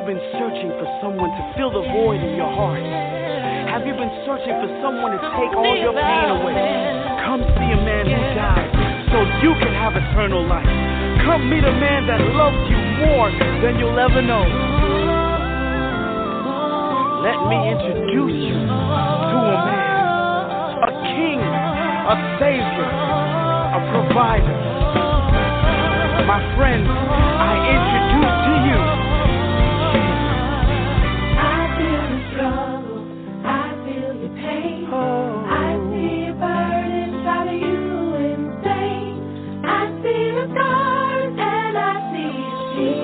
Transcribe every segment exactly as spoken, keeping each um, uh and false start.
been searching for someone to fill the void in your heart? Have you been searching for someone to take all your pain away? Come see a man who died so you can have eternal life. Come meet a man that loves you more than you'll ever know. Let me introduce you to a man, a king, a savior, a provider. My friends, I introduce to you Jesus. I feel the struggle, I feel your pain. Oh. I see your burden, driving you insane. I see the scars and I see your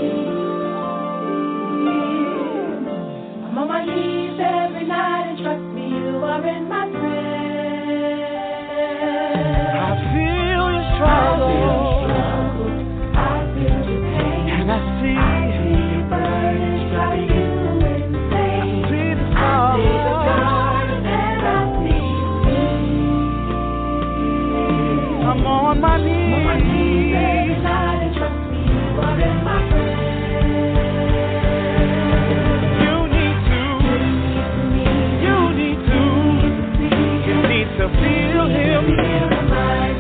tears. I'm on my knees every night and trust me, you are in my prayers. I feel your struggle. I'm on my knees. On my knees every night and trust me, you are in my prayers. You need to. You need to. You need to feel Him right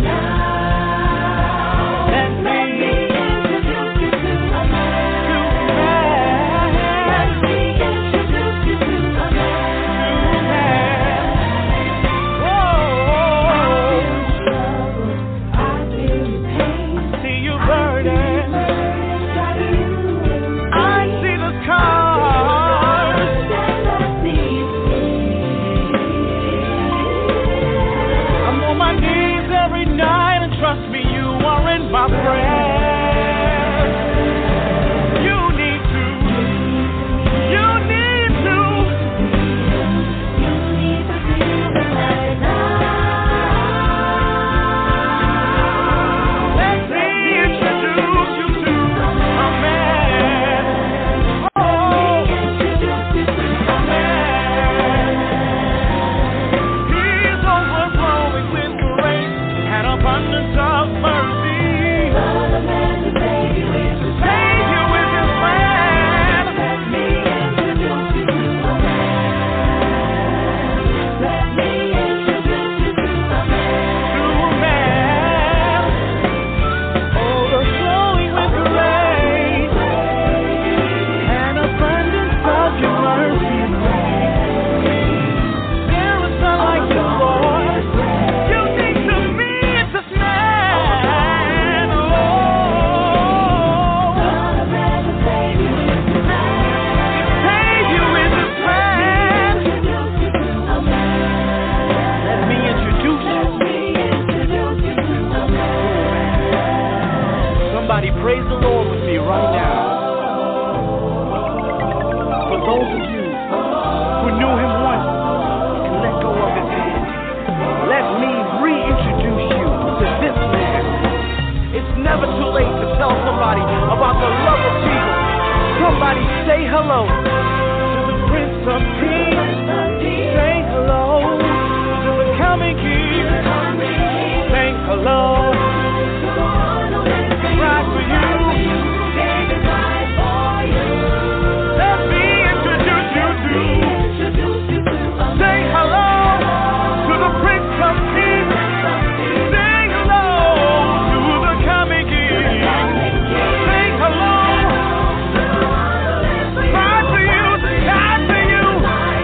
now. Let me introduce you to a man. Let me introduce you to a man. My friend, you need to, you need to, you need to feel it right now. Let me introduce you to a man. Oh, introduce you to a man. He's overflowing with grace and abundance of mercy. Praise the Lord with me right now. For those of you who knew Him once and let go of His hand, let me reintroduce you to this man. It's never too late to tell somebody about the love of Jesus. Somebody say hello to the Prince of Peace. Say hello to the coming King. Say hello. Right for you. Let me introduce you to. Say hello to the Prince of Peace. Say hello to the coming King. Say hello. Right for you. God for you.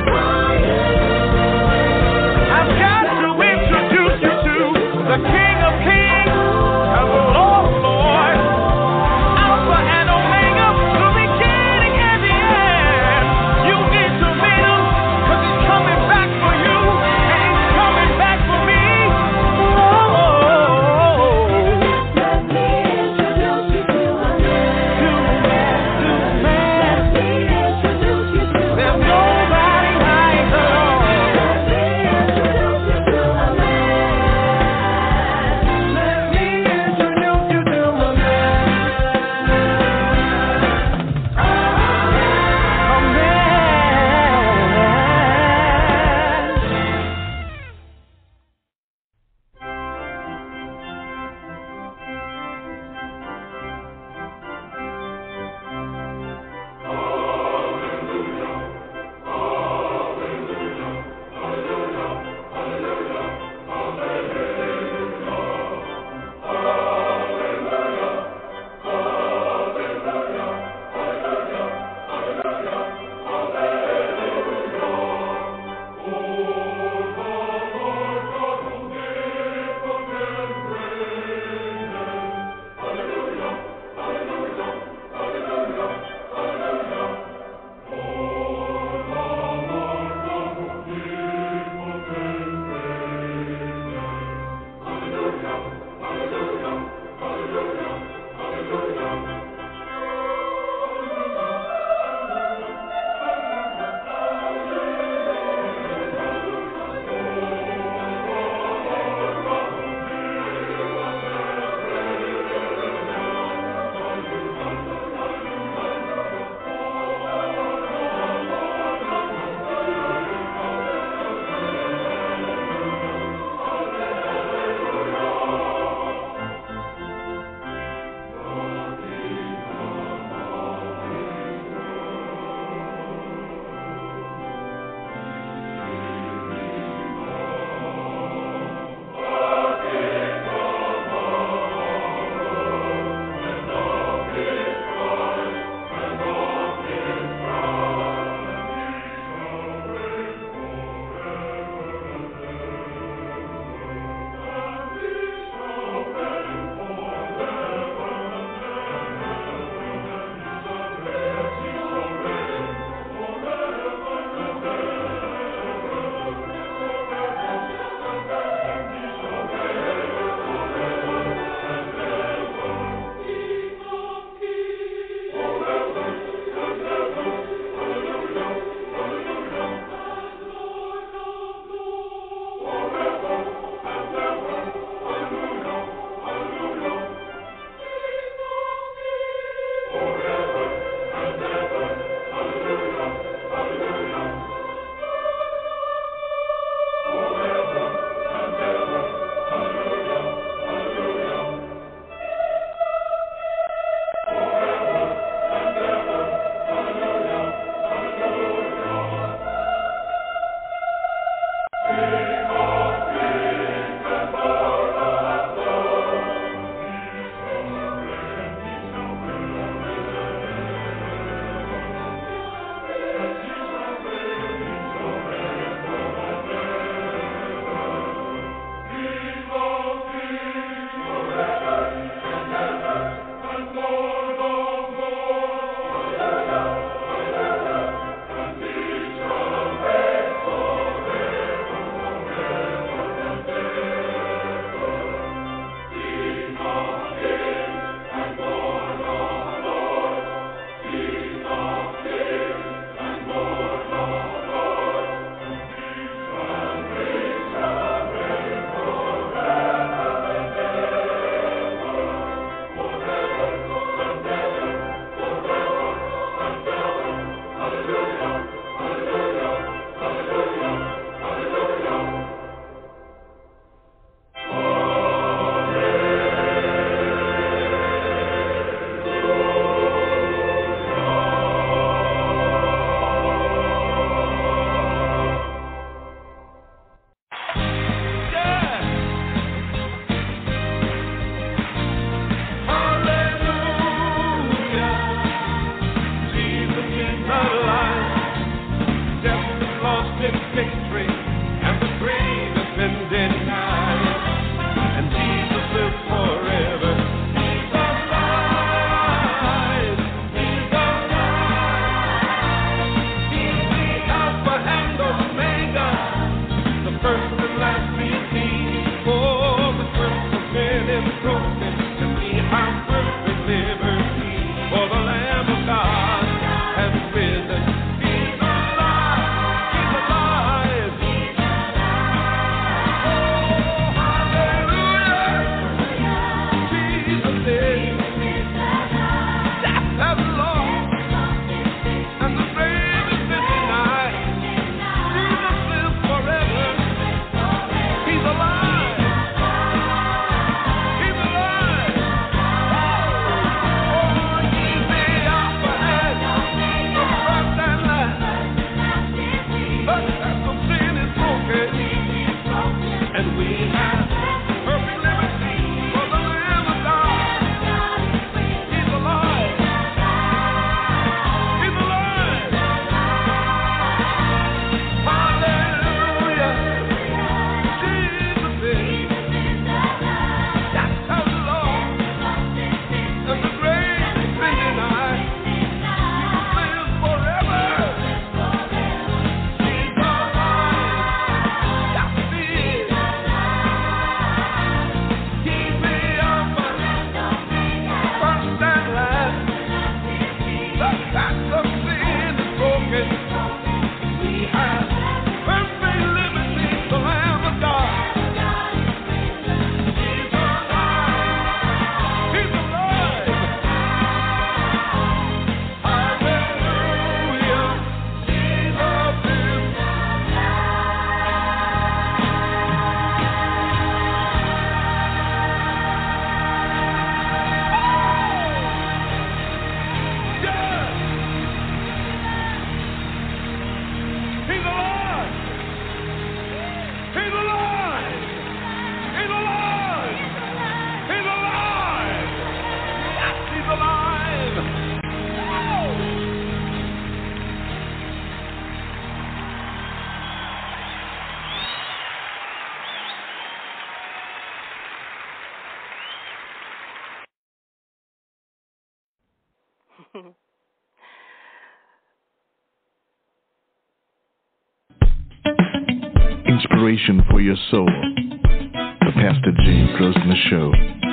Inspiration for your soul. The Pastor J. Grosvenor Show.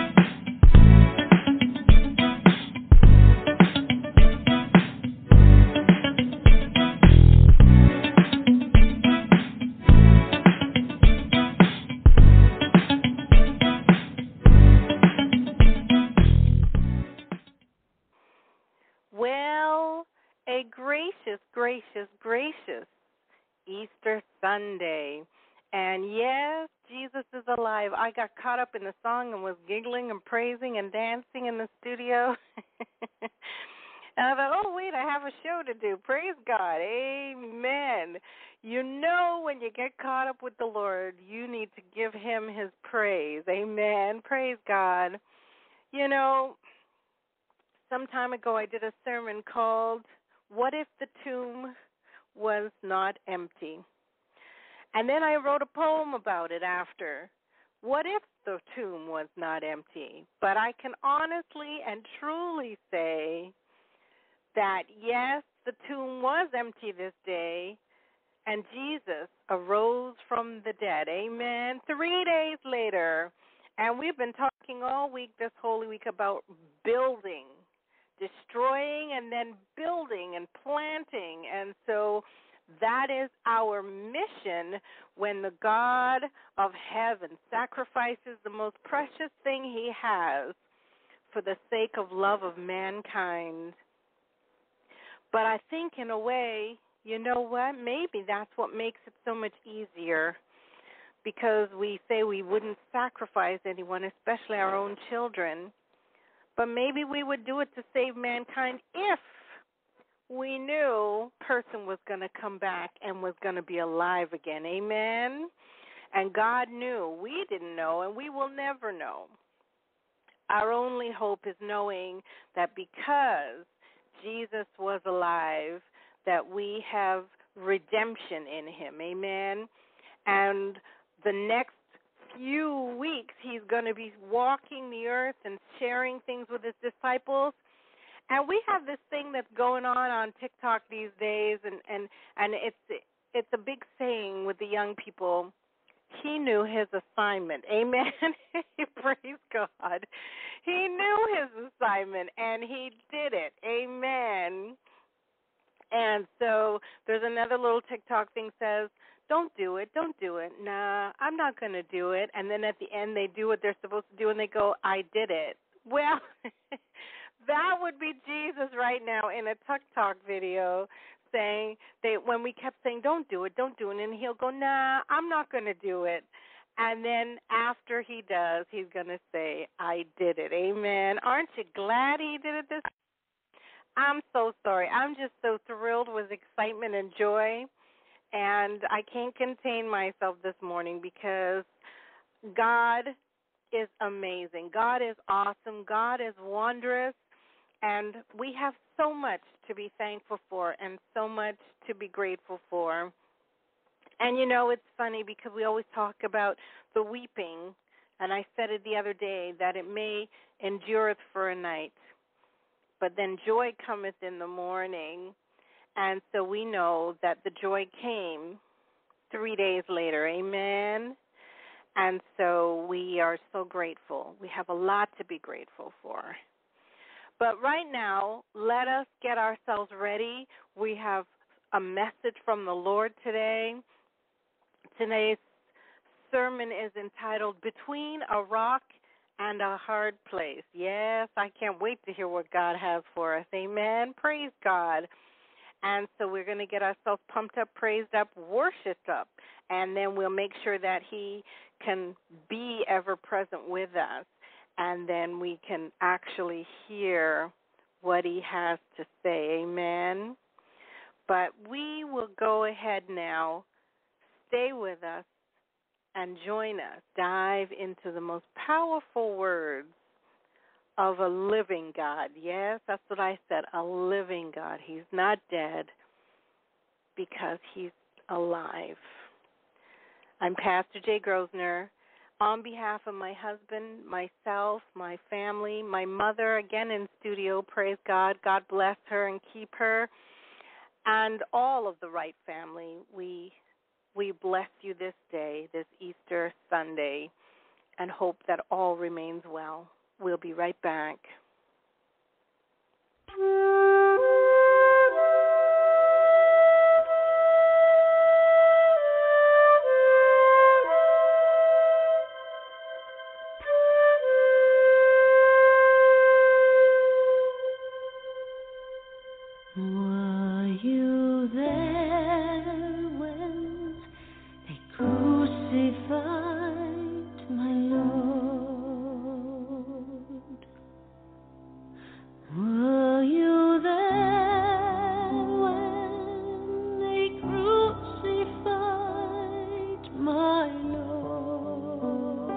Well, a gracious, gracious, gracious Easter Sunday. And yes, Jesus is alive. I got caught up in the song and was giggling and praising and dancing in the studio. And I thought, oh, wait, I have a show to do. Praise God. Amen. You know, when you get caught up with the Lord, you need to give him his praise. Amen. Praise God. You know, some time ago I did a sermon called, What If the Tomb Was Not Empty? And then I wrote a poem about it after. What if the tomb was not empty? But I can honestly and truly say that, yes, the tomb was empty this day, and Jesus arose from the dead. Amen. Three days later, and we've been talking all week, this Holy Week, about building, destroying and then building and planting. And so that is our mission when the God of heaven sacrifices the most precious thing he has for the sake of love of mankind. But I think in a way, you know what, maybe that's what makes it so much easier, because we say we wouldn't sacrifice anyone, especially our own children, but maybe we would do it to save mankind if we knew a person was going to come back and was going to be alive again. Amen? And God knew. We didn't know, and we will never know. Our only hope is knowing that because Jesus was alive, that we have redemption in him. Amen? And the next few weeks, he's going to be walking the earth and sharing things with his disciples. And we have this thing that's going on on TikTok these days, and, and, and it's it's a big saying with the young people. He knew his assignment. Amen. Praise God. He knew his assignment, and he did it. Amen. And so there's another little TikTok thing says, don't do it, don't do it. Nah, I'm not going to do it. And then at the end they do what they're supposed to do, and they go, I did it. Well, that would be Jesus right now in a TikTok video saying, they when we kept saying, don't do it, don't do it, and he'll go, nah, I'm not going to do it. And then after he does, he's going to say, I did it. Amen. Aren't you glad he did it this time? I'm so sorry. I'm just so thrilled with excitement and joy, and I can't contain myself this morning because God is amazing. God is awesome. God is wondrous, and we have so much to be thankful for and so much to be grateful for. And, you know, it's funny because we always talk about the weeping, and I said it the other day that it may endureth for a night, but then joy cometh in the morning. And so we know that the joy came three days later. Amen. And so we are so grateful. We have a lot to be grateful for. But right now, let us get ourselves ready. We have a message from the Lord today. Today's sermon is entitled Between a Rock and a Hard Place. Yes, I can't wait to hear what God has for us. Amen. Praise God. And so we're going to get ourselves pumped up, praised up, worshiped up, and then we'll make sure that he can be ever present with us, and then we can actually hear what he has to say. Amen. But we will go ahead now, stay with us, and join us, dive into the most powerful words of a living God. Yes, that's what I said, a living God. He's not dead because he's alive. I'm Pastor Jay Grosvenor. On behalf of my husband, myself, my family, my mother, again in studio, praise God. God bless her and keep her. And all of the Wright family, we we bless you this day, this Easter Sunday, and hope that all remains well. We'll be right back. Were you there when they crucified my Lord? Were you there when they crucified my Lord?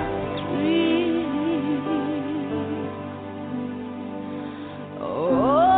Oh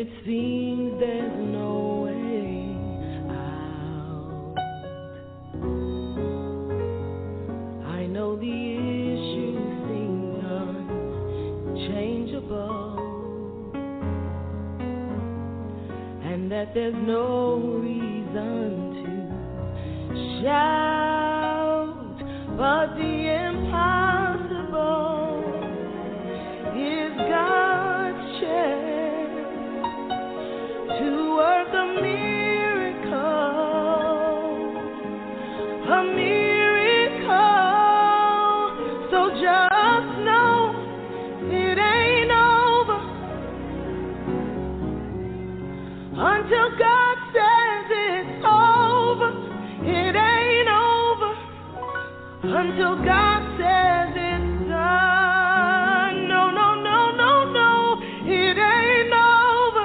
it seems there's no way out. I know the issue seems unchangeable, and that there's no reason to shout, but the impossible is God's chance to work a miracle, a miracle. So just know it ain't over until God says it's over. It ain't over until God says it's done. No, no, no, no, no, it ain't over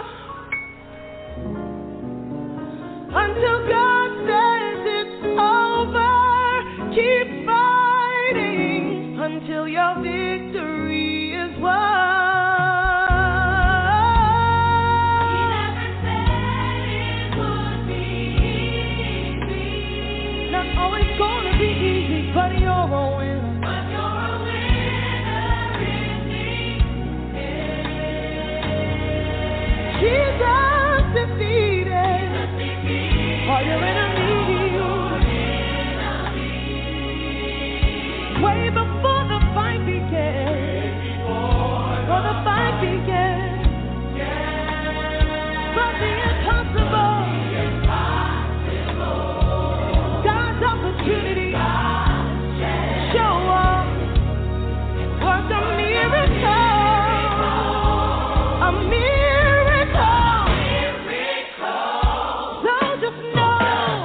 until God says it's over. Keep fighting until your victory is won. But you're a winner. But you're a winner indeed. Jesus defeated all your enemies. Way before the fight began. Before the fight began. From the impossible. God's opportunity. Show up, work a miracle, a miracle. So just know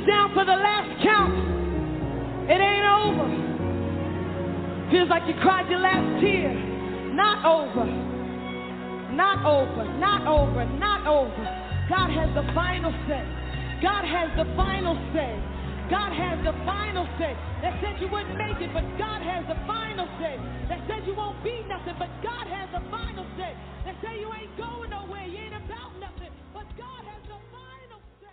down for the last count. It ain't over. Feels like you cried your last tear. Not over. Not over. Not over. Not over. God has the final say. God has the final say. God has the final say. That said you wouldn't make it, but God has the final say. That said you won't be nothing, but God has the final say. That say you ain't going nowhere, you ain't about nothing, but God has the final say.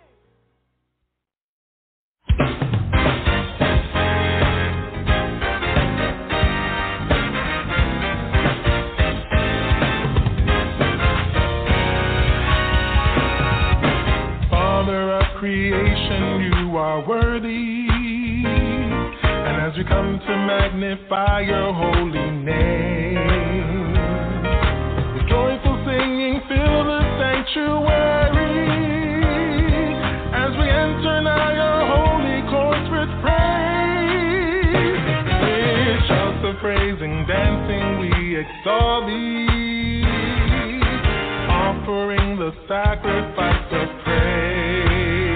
Father of creation, you are worthy. And as we come to magnify your holy name, with joyful singing fill the sanctuary. As we enter now your holy courts with praise, with shouts of praise and dancing we extol thee, offering the sacrifice of praise.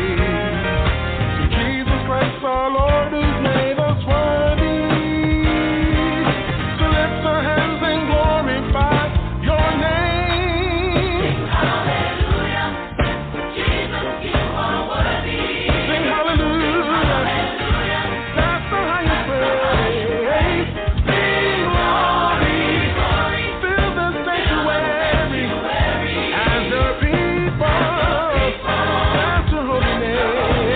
Our Lord has made us worthy to lift our hands and glorify your name. Sing hallelujah, Jesus, you are worthy. Sing hallelujah, hallelujah. That's the highest praise. Sing glory, glory, fill the sanctuary as your people. That's your holy name.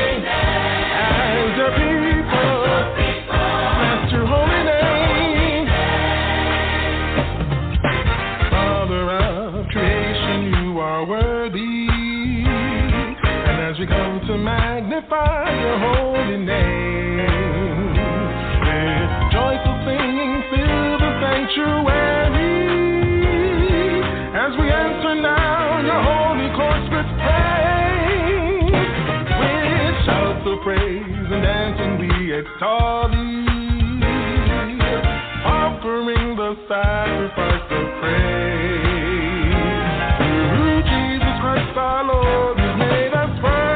Come to magnify your holy name. With joyful singing fill the sanctuary. As we enter now your holy courts with praise. With shouts of praise and dancing we extol thee, offering the sacrifice of praise. Through Jesus Christ our Lord has made us first.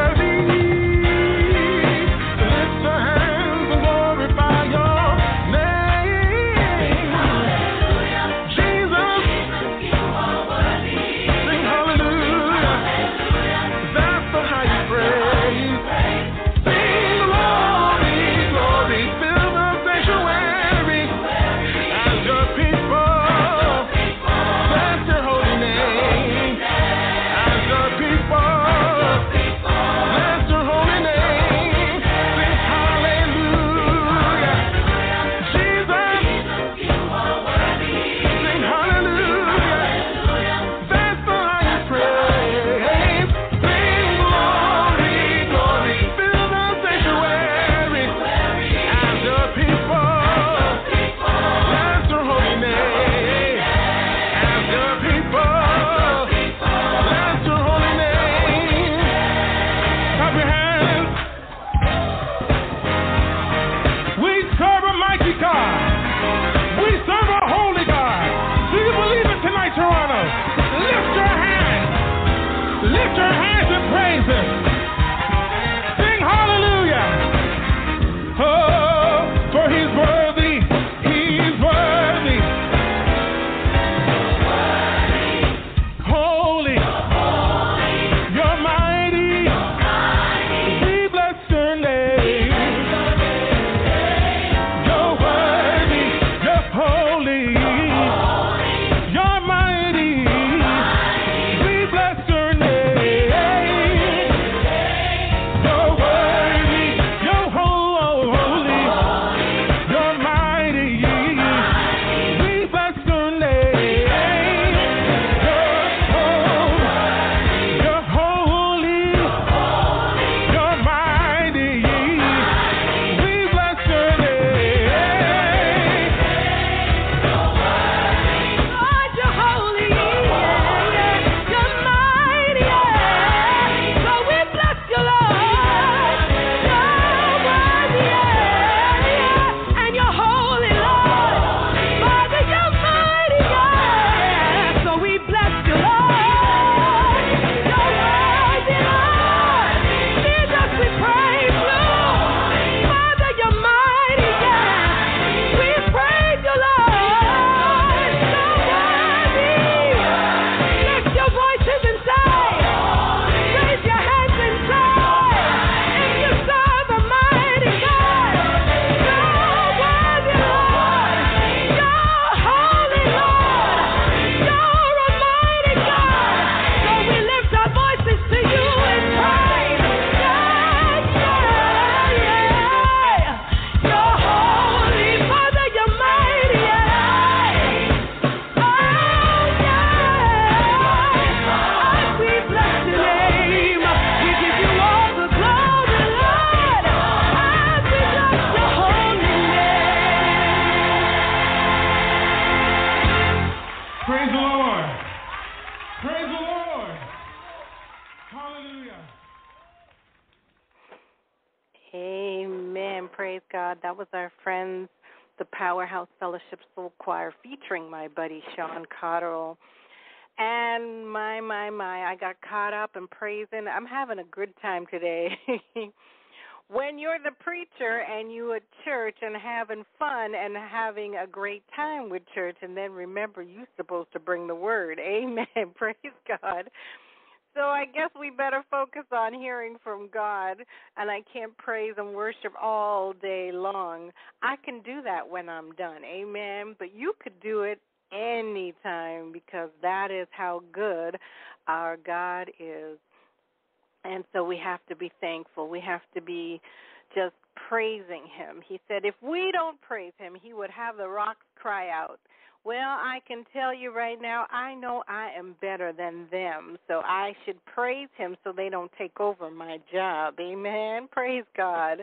People Amen. Praise God. That was our friends, the Powerhouse Fellowship Soul Choir, featuring my buddy Sean Cotterill. And my, my, my, I got caught up in praising. I'm having a good time today. When you're the preacher and you at church and having fun and having a great time with church, and then remember you're supposed to bring the word. Amen. Praise God. So I guess we better focus on hearing from God, and I can't praise and worship all day long. I can do that when I'm done. Amen. But you could do it anytime, because that is how good our God is. And so we have to be thankful. We have to be just praising him. He said if we don't praise him, he would have the rocks cry out. Well, I can tell you right now, I know I am better than them, so I should praise him so they don't take over my job. Amen. Praise God.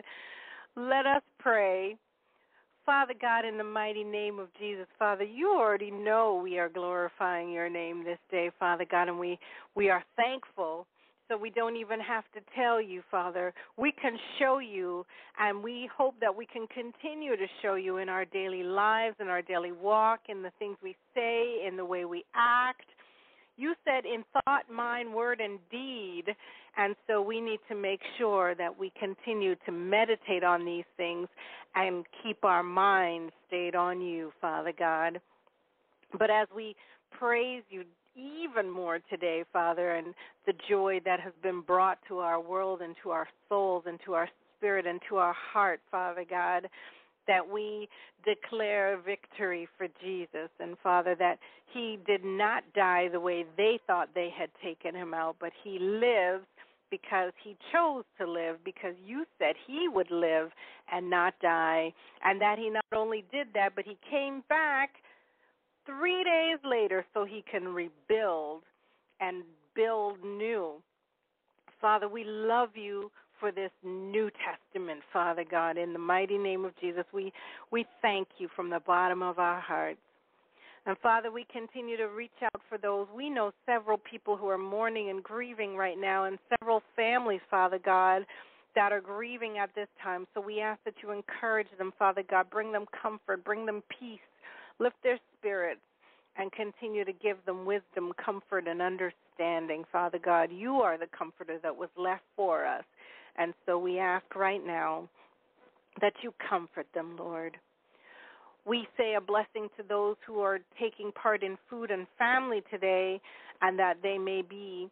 Let us pray. Father God, in the mighty name of Jesus, Father, you already know we are glorifying your name this day, Father God, and we, we are thankful. So we don't even have to tell you, Father. We can show you, and we hope that we can continue to show you in our daily lives, in our daily walk, in the things we say, in the way we act. You said in thought, mind, word, and deed, and so we need to make sure that we continue to meditate on these things and keep our minds stayed on you, Father God. But as we praise you even more today, Father, and the joy that has been brought to our world and to our souls and to our spirit and to our heart, Father God, that we declare victory for Jesus. And, Father, that he did not die the way they thought they had taken him out, but he lives because he chose to live, because you said he would live and not die, and that he not only did that, but he came back three days later so he can rebuild and build new. Father, we love you for this New Testament, Father God. In the mighty name of Jesus, we, we thank you from the bottom of our hearts. And, Father, we continue to reach out for those. We know several people who are mourning and grieving right now, and several families, Father God, that are grieving at this time. So we ask that you encourage them, Father God. Bring them comfort. Bring them peace. Lift their spirits and continue to give them wisdom, comfort, and understanding. Father God, you are the comforter that was left for us. And so we ask right now that you comfort them, Lord. We say a blessing to those who are taking part in food and family today, and that they may be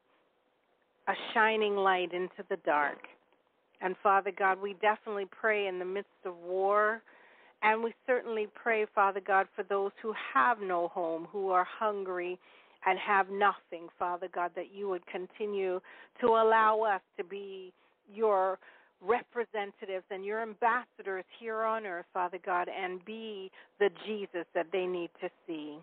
a shining light into the dark. And Father God, we definitely pray in the midst of war. And we certainly pray, Father God, for those who have no home, who are hungry and have nothing, Father God, that you would continue to allow us to be your representatives and your ambassadors here on earth, Father God, and be the Jesus that they need to see.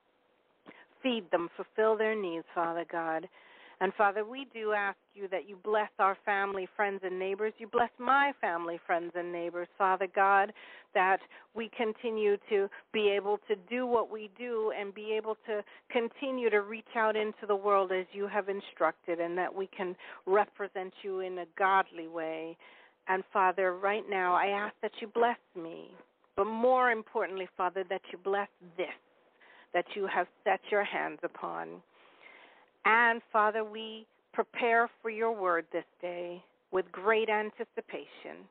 Feed them, fulfill their needs, Father God. And, Father, we do ask you that you bless our family, friends, and neighbors. You bless my family, friends, and neighbors, Father God, that we continue to be able to do what we do and be able to continue to reach out into the world as you have instructed, and that we can represent you in a godly way. And, Father, right now I ask that you bless me, but more importantly, Father, that you bless this, that you have set your hands upon. And, Father, we prepare for your word this day with great anticipation.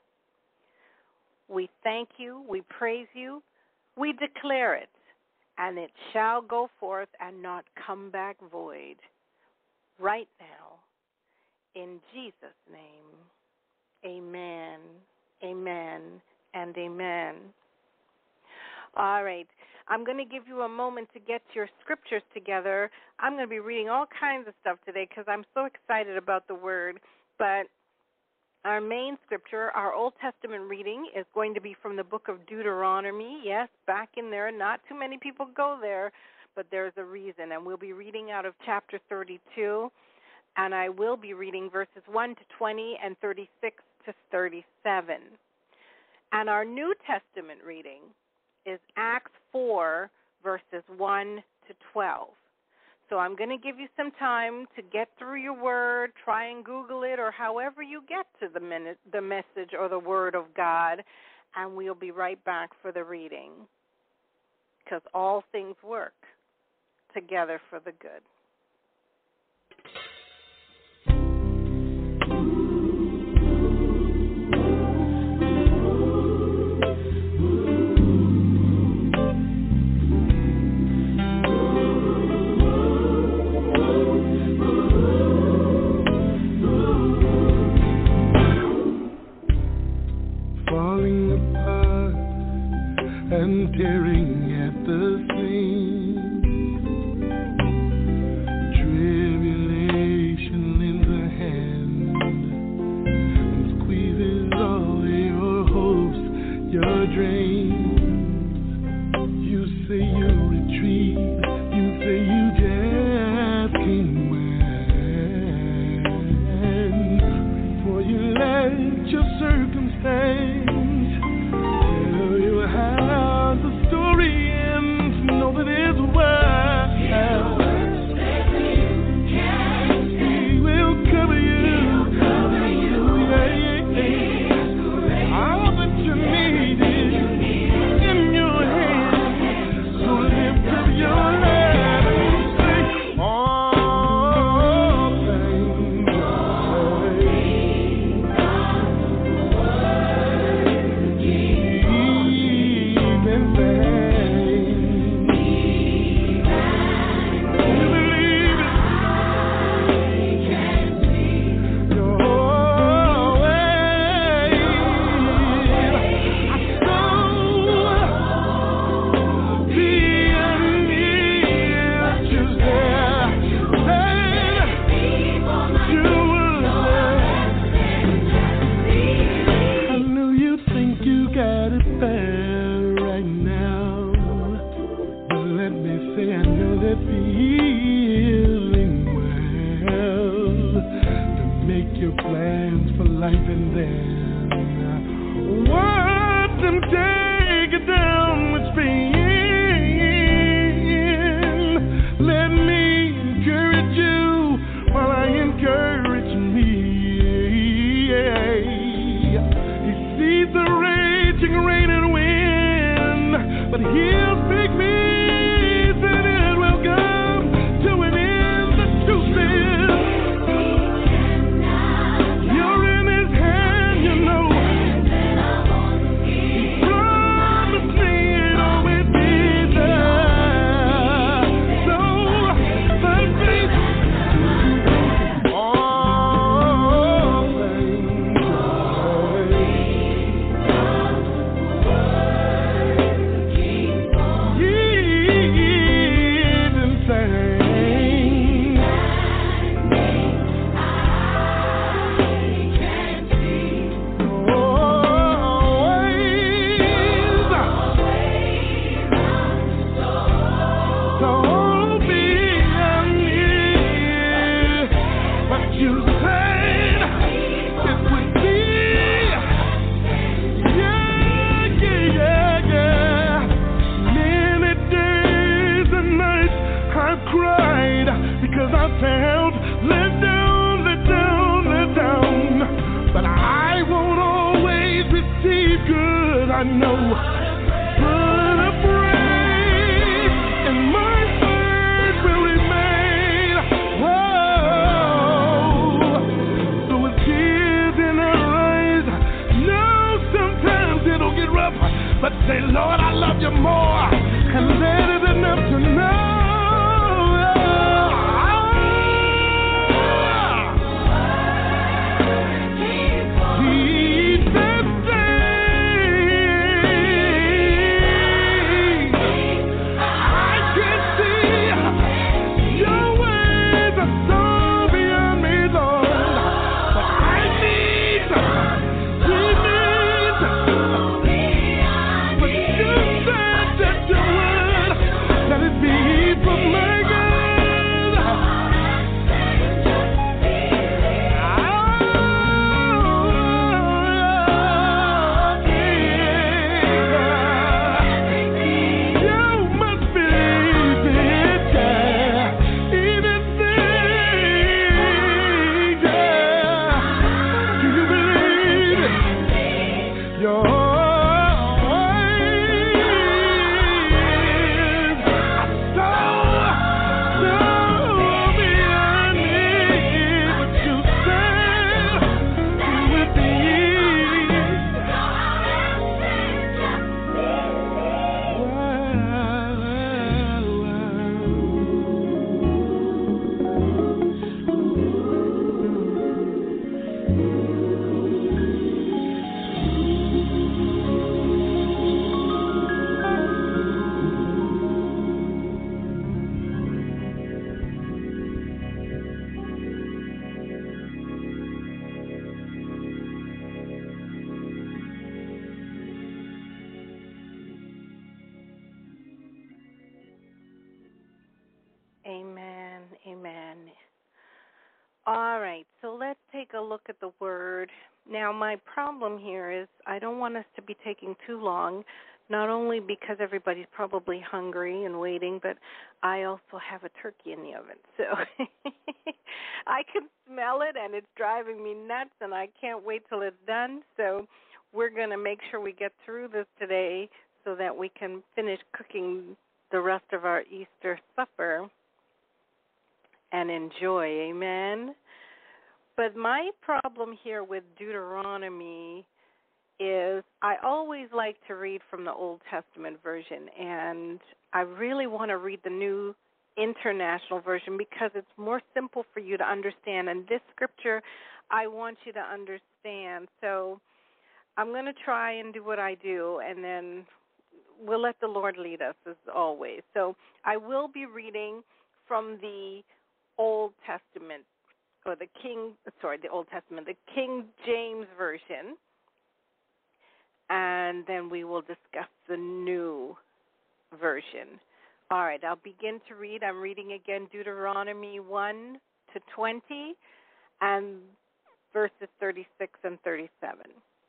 We thank you, we praise you, we declare it, and it shall go forth and not come back void. Right now, in Jesus' name, amen, amen, and amen. All right. I'm going to give you a moment to get your scriptures together. I'm going to be reading all kinds of stuff today because I'm so excited about the word. But our main scripture, our Old Testament reading, is going to be from the book of Deuteronomy. Yes, back in there. Not too many people go there, but there's a reason. And we'll be reading out of chapter thirty-two. And I will be reading verses one to twenty and thirty-six to thirty-seven. And our New Testament reading is Acts four, verses one to twelve. So I'm going to give you some time to get through your word, try and Google it, or however you get to the minute, the message or the word of God, and we'll be right back for the reading, because all things work together for the good. Falling apart and tearing at the seams, tribulation lends a hand and squeezes all your hopes, your dreams. You say you retreat, you say you just can't win, before you let your circumstance your take a look at the word. Now, my problem here is I don't want us to be taking too long, not only because everybody's probably hungry and waiting, but I also have a turkey in the oven. So I can smell it, and it's driving me nuts, and I can't wait till it's done. So we're going to make sure we get through this today so that we can finish cooking the rest of our Easter supper and enjoy. Amen? But my problem here with Deuteronomy is I always like to read from the Old Testament version, and I really want to read the New International Version because it's more simple for you to understand. And this scripture, I want you to understand. So I'm going to try and do what I do, and then we'll let the Lord lead us as always. So I will be reading from the Old Testament, or the King, sorry, the Old Testament, the King James Version, and then we will discuss the New Version. All right, I'll begin to read. I'm reading again Deuteronomy one to twenty and verses thirty-six and thirty-seven.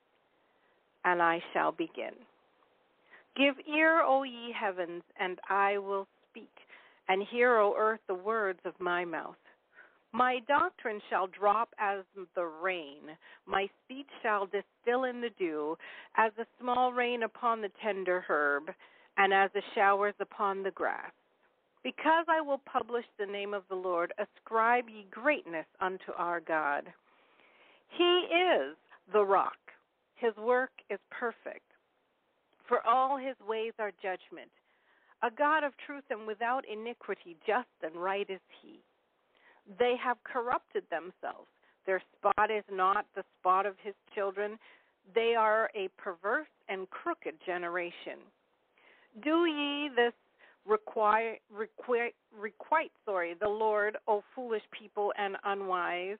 And I shall begin. Give ear, O ye heavens, and I will speak, and hear, O earth, the words of my mouth. My doctrine shall drop as the rain, my speech shall distill in the dew, as the small rain upon the tender herb, and as the showers upon the grass. Because I will publish the name of the Lord, ascribe ye greatness unto our God. He is the rock, his work is perfect, for all his ways are judgment. A God of truth and without iniquity, just and right is he. They have corrupted themselves. Their spot is not the spot of his children. They are a perverse and crooked generation. Do ye this require, requite, requite sorry, the Lord, O foolish people and unwise?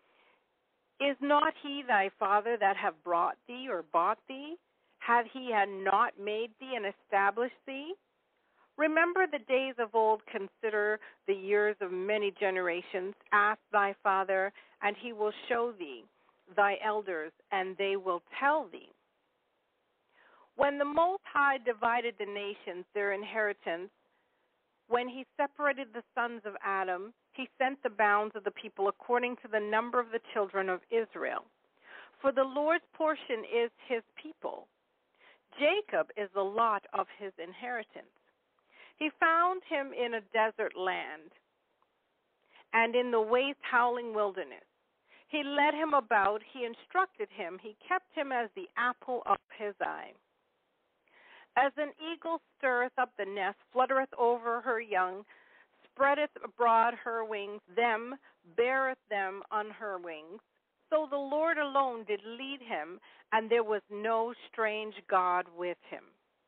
Is not he thy father that have brought thee or bought thee? Hath he had not made thee and established thee? Remember the days of old, consider the years of many generations. Ask thy father, and he will show thee, thy elders, and they will tell thee. When the Most High divided the nations, their inheritance, when he separated the sons of Adam, he sent the bounds of the people according to the number of the children of Israel. For the Lord's portion is his people. Jacob is the lot of his inheritance. He found him in a desert land and in the waste howling wilderness. He led him about, he instructed him, he kept him as the apple of his eye. As an eagle stirreth up the nest, fluttereth over her young, spreadeth abroad her wings, them beareth them on her wings. So the Lord alone did lead him, and there was no strange God with him.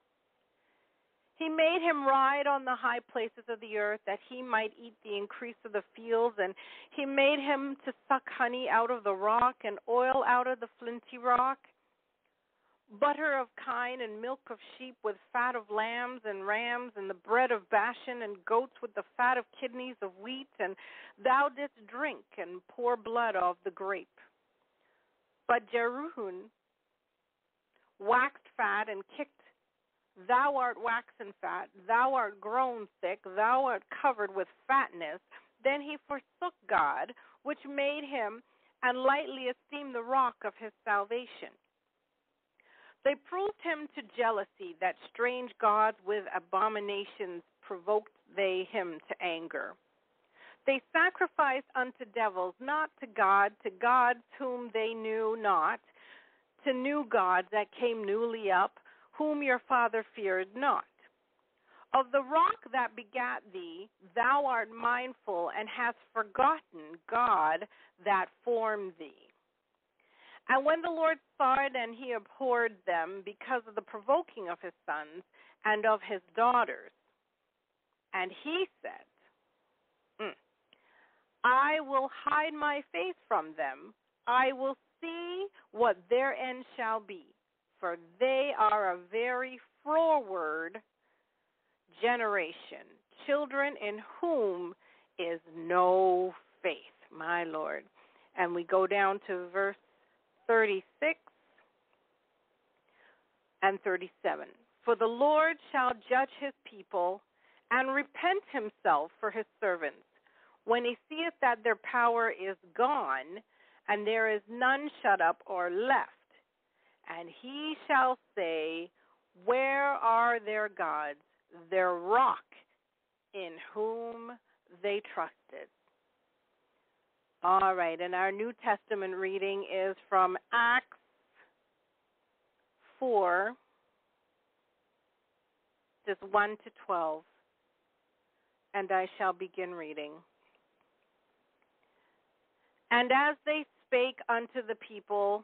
He made him ride on the high places of the earth, that he might eat the increase of the fields, and he made him to suck honey out of the rock, and oil out of the flinty rock, butter of kine, and milk of sheep, with fat of lambs and rams, and the bread of Bashan, and goats with the fat of kidneys of wheat, and thou didst drink and pour blood of the grape. But Jeruhun waxed fat and kicked. Thou art waxen fat, thou art grown thick, thou art covered with fatness. Then he forsook God, which made him, and lightly esteemed the rock of his salvation. They proved him to jealousy, that strange gods with abominations provoked they him to anger. They sacrificed unto devils, not to God, to gods whom they knew not, to new gods that came newly up, whom your father feared not. Of the rock that begat thee, thou art mindful, and hast forgotten God that formed thee. And when the Lord saw it, and he abhorred them because of the provoking of his sons and of his daughters, and he said, mm, I will hide my face from them, I will see what their end shall be. For they are a very froward generation, children in whom is no faith, my Lord. And we go down to verse thirty-six and thirty-seven. For the Lord shall judge his people and repent himself for his servants, when he seeth that their power is gone, and there is none shut up or left. And he shall say, where are their gods, their rock, in whom they trusted? All right, and our New Testament reading is from Acts four, just one to twelve, and I shall begin reading. And as they spake unto the people,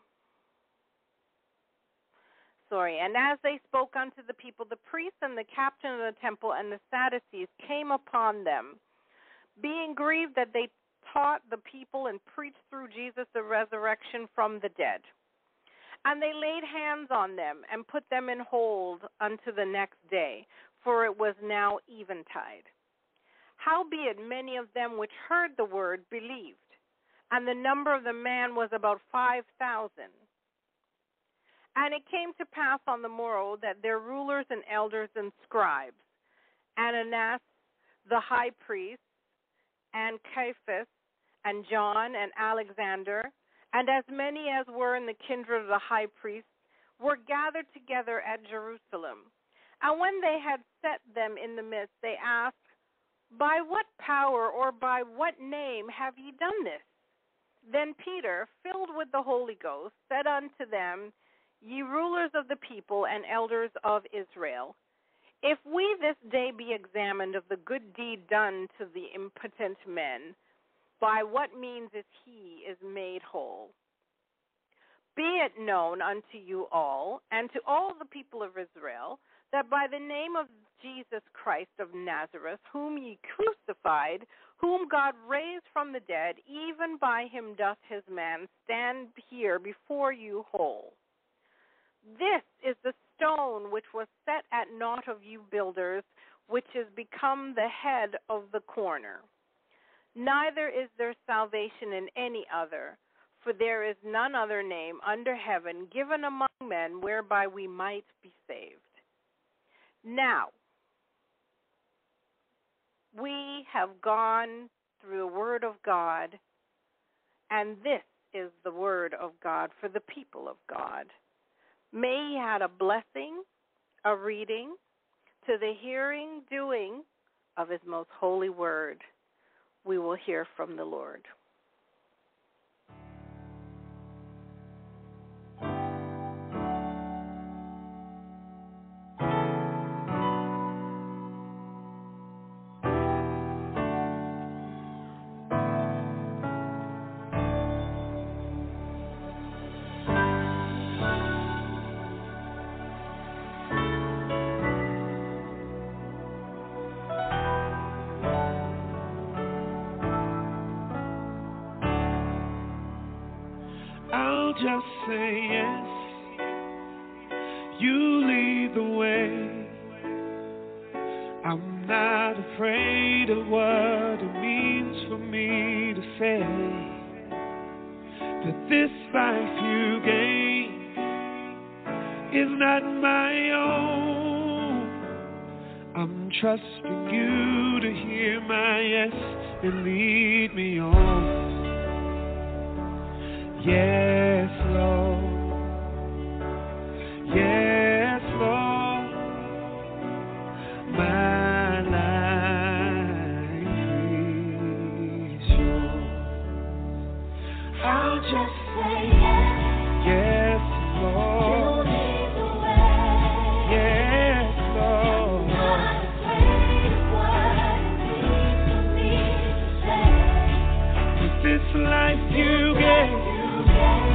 sorry, and as they spoke unto the people, the priests and the captain of the temple and the Sadducees came upon them, being grieved that they taught the people and preached through Jesus the resurrection from the dead. And they laid hands on them and put them in hold unto the next day, for it was now eventide. Howbeit many of them which heard the word believed, and the number of the man was about five thousand. And it came to pass on the morrow that their rulers and elders and scribes, Ananias the high priest, and Caiaphas, and John, and Alexander, and as many as were in the kindred of the high priest, were gathered together at Jerusalem. And when they had set them in the midst, they asked, by what power or by what name have ye done this? Then Peter, filled with the Holy Ghost, said unto them, Ye rulers of the people and elders of Israel, if we this day be examined of the good deed done to the impotent men, by what means is he is made whole? Be it known unto you all, and to all the people of Israel, that by the name of Jesus Christ of Nazareth, whom ye crucified, whom God raised from the dead, even by him doth his man stand here before you whole. This is the stone which was set at naught of you builders, which is become the head of the corner. Neither is there salvation in any other, for there is none other name under heaven given among men whereby we might be saved. Now, we have gone through the Word of God, and this is the Word of God for the people of God. May he add a blessing, a reading, to the hearing, doing of his most holy word. We will hear from the Lord. Just say yes, you lead the way. I'm not afraid of what it means for me to say that this life you gave is not my own. I'm trusting you to hear my yes and lead me on. Yes, Lord. Yes, Lord. My life is yours. I'll just say yes. Yes, Lord. You lead the way. Yes, Lord. I'm not afraid of what it means for me to say. With this life you gave.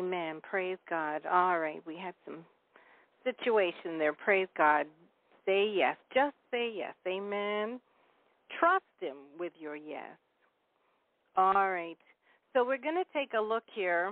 Amen. Praise God. All right, we had some situation there. Praise God. Say yes. Just say yes. Amen. Trust Him with your yes. All right. So we're going to take a look here.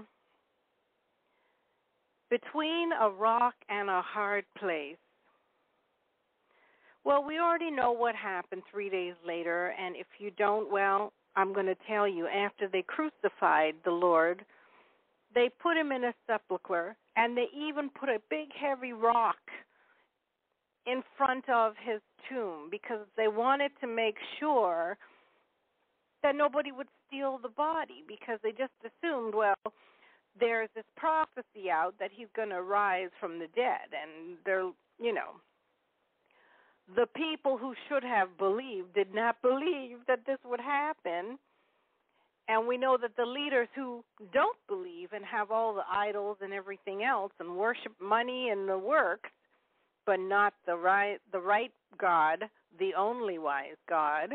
Between a rock and a hard place. Well, we already know what happened three days later, and if you don't, well, I'm going to tell you. After they crucified the Lord, they put Him in a sepulcher, and they even put a big, heavy rock in front of His tomb because they wanted to make sure that nobody would steal the body, because they just assumed, well, there's this prophecy out that He's going to rise from the dead, and they're, you know, the people who should have believed did not believe that this would happen. And we know that the leaders who don't believe and have all the idols and everything else and worship money and the works, but not the right, the right God, the only wise God,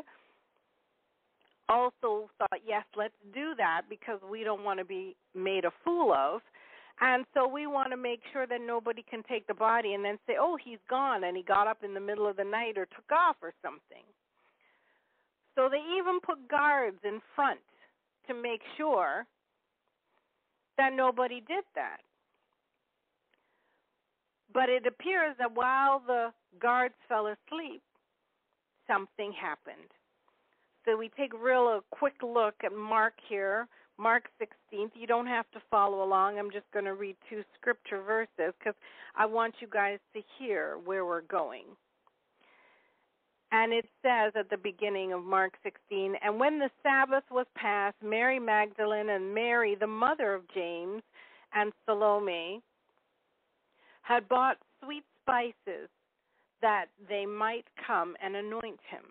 also thought, yes, let's do that because we don't want to be made a fool of. And so we want to make sure that nobody can take the body and then say, oh, he's gone, and he got up in the middle of the night or took off or something. So they even put guards in front to make sure that nobody did that. But it appears that while the guards fell asleep, something happened. So we take a real a quick look at Mark here, Mark sixteen. You don't have to follow along. I'm just going to read two scripture verses because I want you guys to hear where we're going. And it says at the beginning of Mark sixteen, and when the Sabbath was past, Mary Magdalene and Mary, the mother of James, and Salome had bought sweet spices that they might come and anoint him.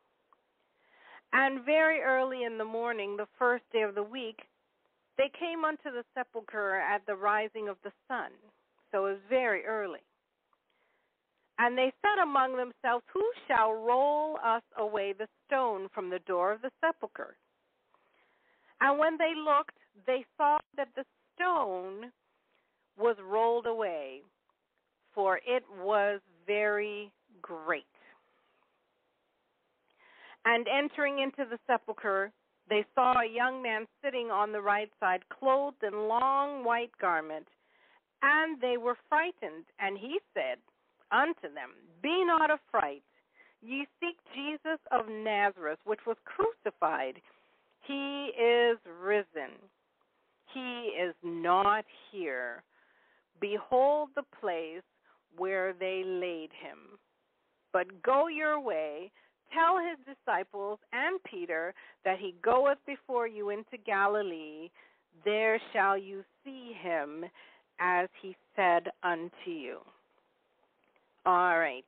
And very early in the morning, the first day of the week, they came unto the sepulchre at the rising of the sun. So it was very early. And they said among themselves, who shall roll us away the stone from the door of the sepulchre? And when they looked, they saw that the stone was rolled away, for it was very great. And entering into the sepulchre, they saw a young man sitting on the right side, clothed in long white garment, and they were frightened. And he said unto them, be not affright. Ye seek Jesus of Nazareth, which was crucified. He is risen. He is not here. Behold the place where they laid him. But go your way, tell his disciples and Peter that he goeth before you into Galilee. There shall you see him, as he said unto you. All right.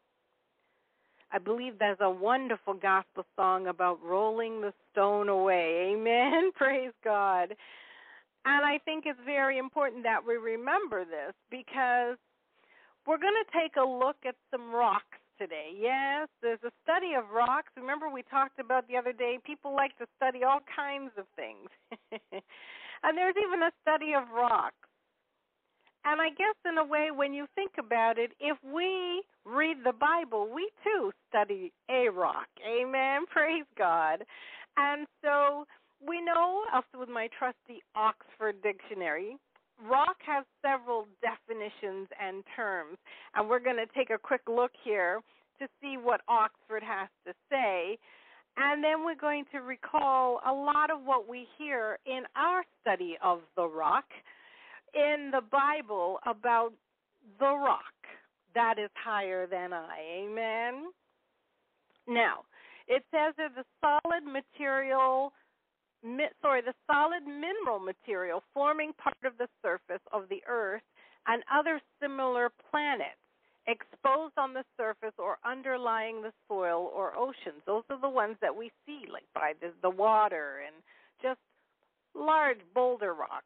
I believe there's a wonderful gospel song about rolling the stone away. Amen. Praise God. And I think it's very important that we remember this, because we're going to take a look at some rocks today. Yes, there's a study of rocks. Remember we talked about the other day, people like to study all kinds of things. And there's even a study of rocks. And I guess in a way, when you think about it, if we read the Bible, we too study a rock. Amen. Praise God. And so we know, also with my trusty Oxford Dictionary, rock has several definitions and terms. And we're going to take a quick look here to see what Oxford has to say. And then we're going to recall a lot of what we hear in our study of the rock in the Bible about the rock that is higher than I. Amen. Now, it says that the solid material, sorry, the solid mineral material forming part of the surface of the earth and other similar planets exposed on the surface or underlying the soil or oceans. Those are the ones that we see, like by the, the water and just large boulder rocks.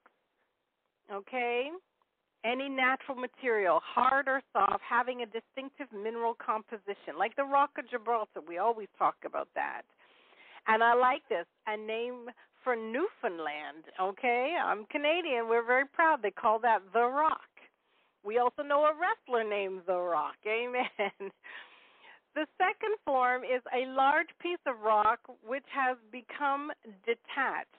Okay? Any natural material, hard or soft, having a distinctive mineral composition, like the Rock of Gibraltar. We always talk about that. And I like this, a name for Newfoundland, okay? I'm Canadian. We're very proud. They call that The Rock. We also know a wrestler named The Rock. Amen. The second form is a large piece of rock which has become detached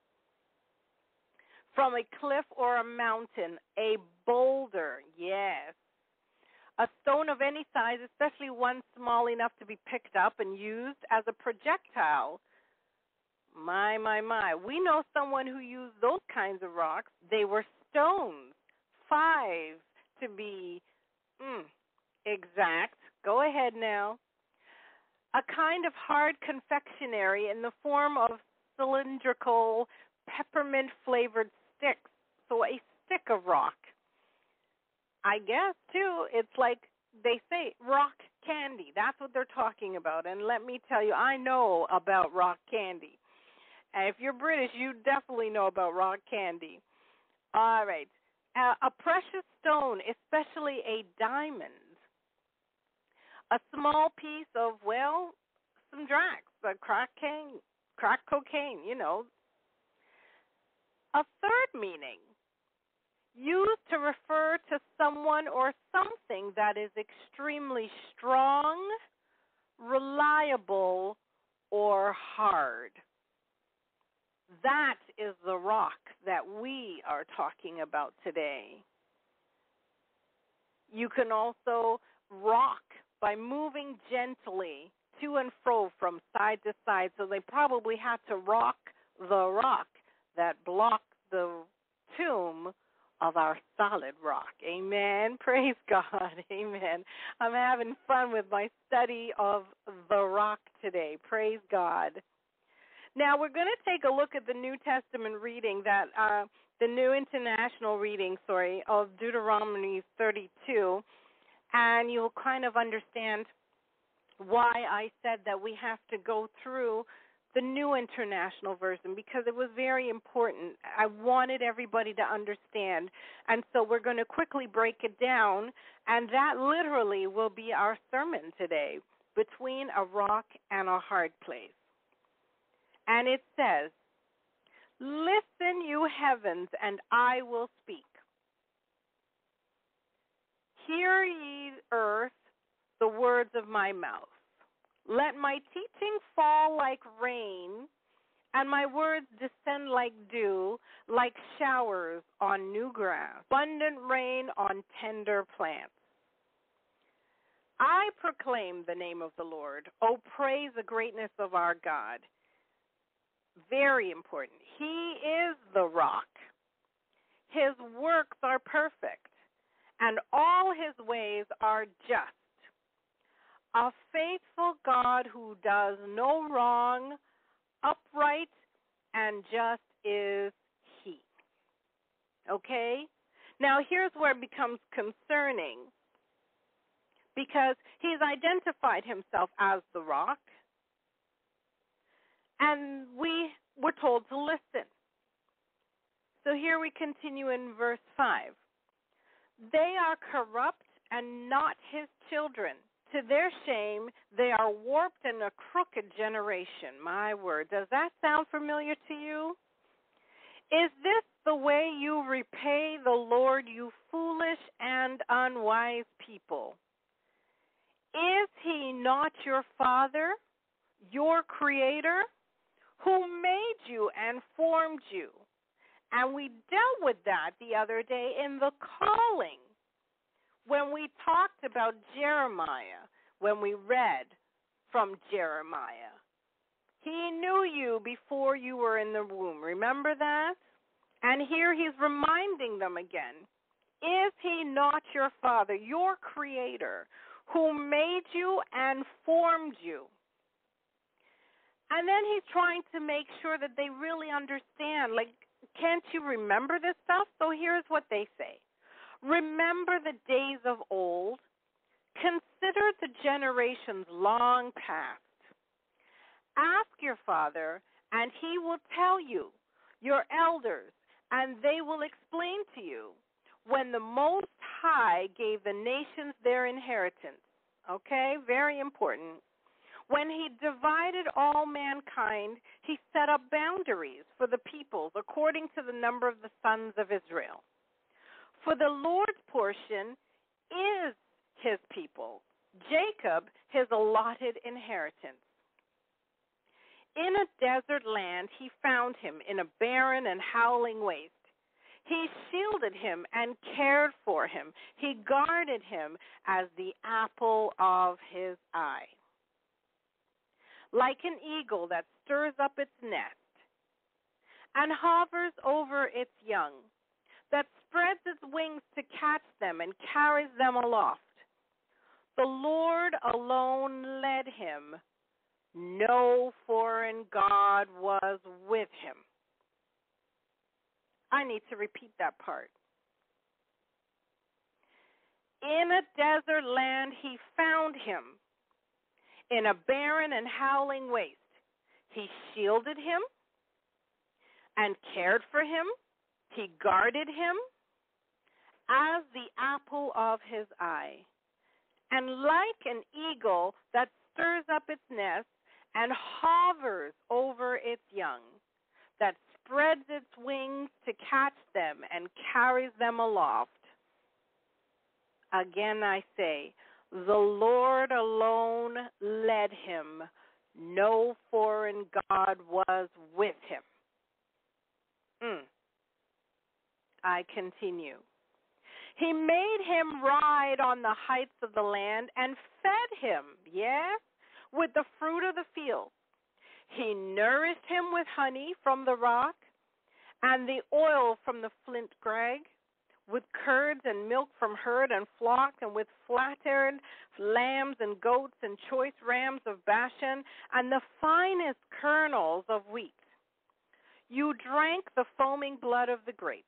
from a cliff or a mountain, a boulder, yes. A stone of any size, especially one small enough to be picked up and used as a projectile. My, my, my. We know someone who used those kinds of rocks. They were stones, five to be mm, exact. Go ahead now. A kind of hard confectionery in the form of cylindrical, peppermint-flavored sticks. So a stick of rock. I guess, too, it's like they say, rock candy. That's what they're talking about. And let me tell you, I know about rock candy. And if you're British, you definitely know about rock candy. All right. Uh, a precious stone, especially a diamond. A small piece of, well, some drax, a crack cocaine, crack cocaine, you know. A third meaning, used to refer to someone or something that is extremely strong, reliable, or hard. That is the rock that we are talking about today. You can also rock by moving gently to and fro from side to side. So they probably had to rock the rock that blocked the tomb of our solid rock. Amen. Praise God. Amen. I'm having fun with my study of the rock today. Praise God. Now we're going to take a look at the New Testament reading, that uh, the New International reading, sorry, of Deuteronomy thirty-two, and you'll kind of understand why I said that we have to go through the New International Version, because it was very important. I wanted everybody to understand. And so we're going to quickly break it down, and that literally will be our sermon today, between a rock and a hard place. And it says, "Listen, you heavens, and I will speak. Hear ye, earth, the words of my mouth. Let my teaching fall like rain, and my words descend like dew, like showers on new grass, abundant rain on tender plants. I proclaim the name of the Lord. Oh, praise the greatness of our God." Very important. He is the rock. His works are perfect, and all his ways are just. A faithful God who does no wrong, upright and just is he. Okay? Now here's where it becomes concerning, because he's identified himself as the rock, and we were told to listen. So here we continue in verse five. They are corrupt and not his children. To their shame, they are warped in a crooked generation. My word, does that sound familiar to you? Is this the way you repay the Lord, you foolish and unwise people? Is he not your Father, your Creator, who made you and formed you? And we dealt with that the other day in the calling, when we talked about Jeremiah, when we read from Jeremiah. He knew you before you were in the womb. Remember that? And here he's reminding them again. Is he not your Father, your Creator, who made you and formed you? And then he's trying to make sure that they really understand. Like, can't you remember this stuff? So here's what they say. Remember the days of old. Consider the generations long past. Ask your father, and he will tell you, your elders, and they will explain to you, when the Most High gave the nations their inheritance. Okay, very important. When he divided all mankind, he set up boundaries for the peoples according to the number of the sons of Israel. For the Lord's portion is his people, Jacob his allotted inheritance. In a desert land he found him, in a barren and howling waste. He shielded him and cared for him. He guarded him as the apple of his eye. Like an eagle that stirs up its nest and hovers over its young, that spreads its wings to catch them and carries them aloft. The Lord alone led him. No foreign god was with him. I need to repeat that part. In a desert land he found him, in a barren and howling waste. He shielded him and cared for him. He guarded him as the apple of his eye. And like an eagle that stirs up its nest and hovers over its young, that spreads its wings to catch them and carries them aloft. Again I say, the Lord alone led him. No foreign god was with him. Mm. I continue. He made him ride on the heights of the land and fed him, yes, with the fruit of the field. He nourished him with honey from the rock and the oil from the flint crag, with curds and milk from herd and flock, and with flat-haired lambs and goats and choice rams of Bashan, and the finest kernels of wheat. You drank the foaming blood of the grape.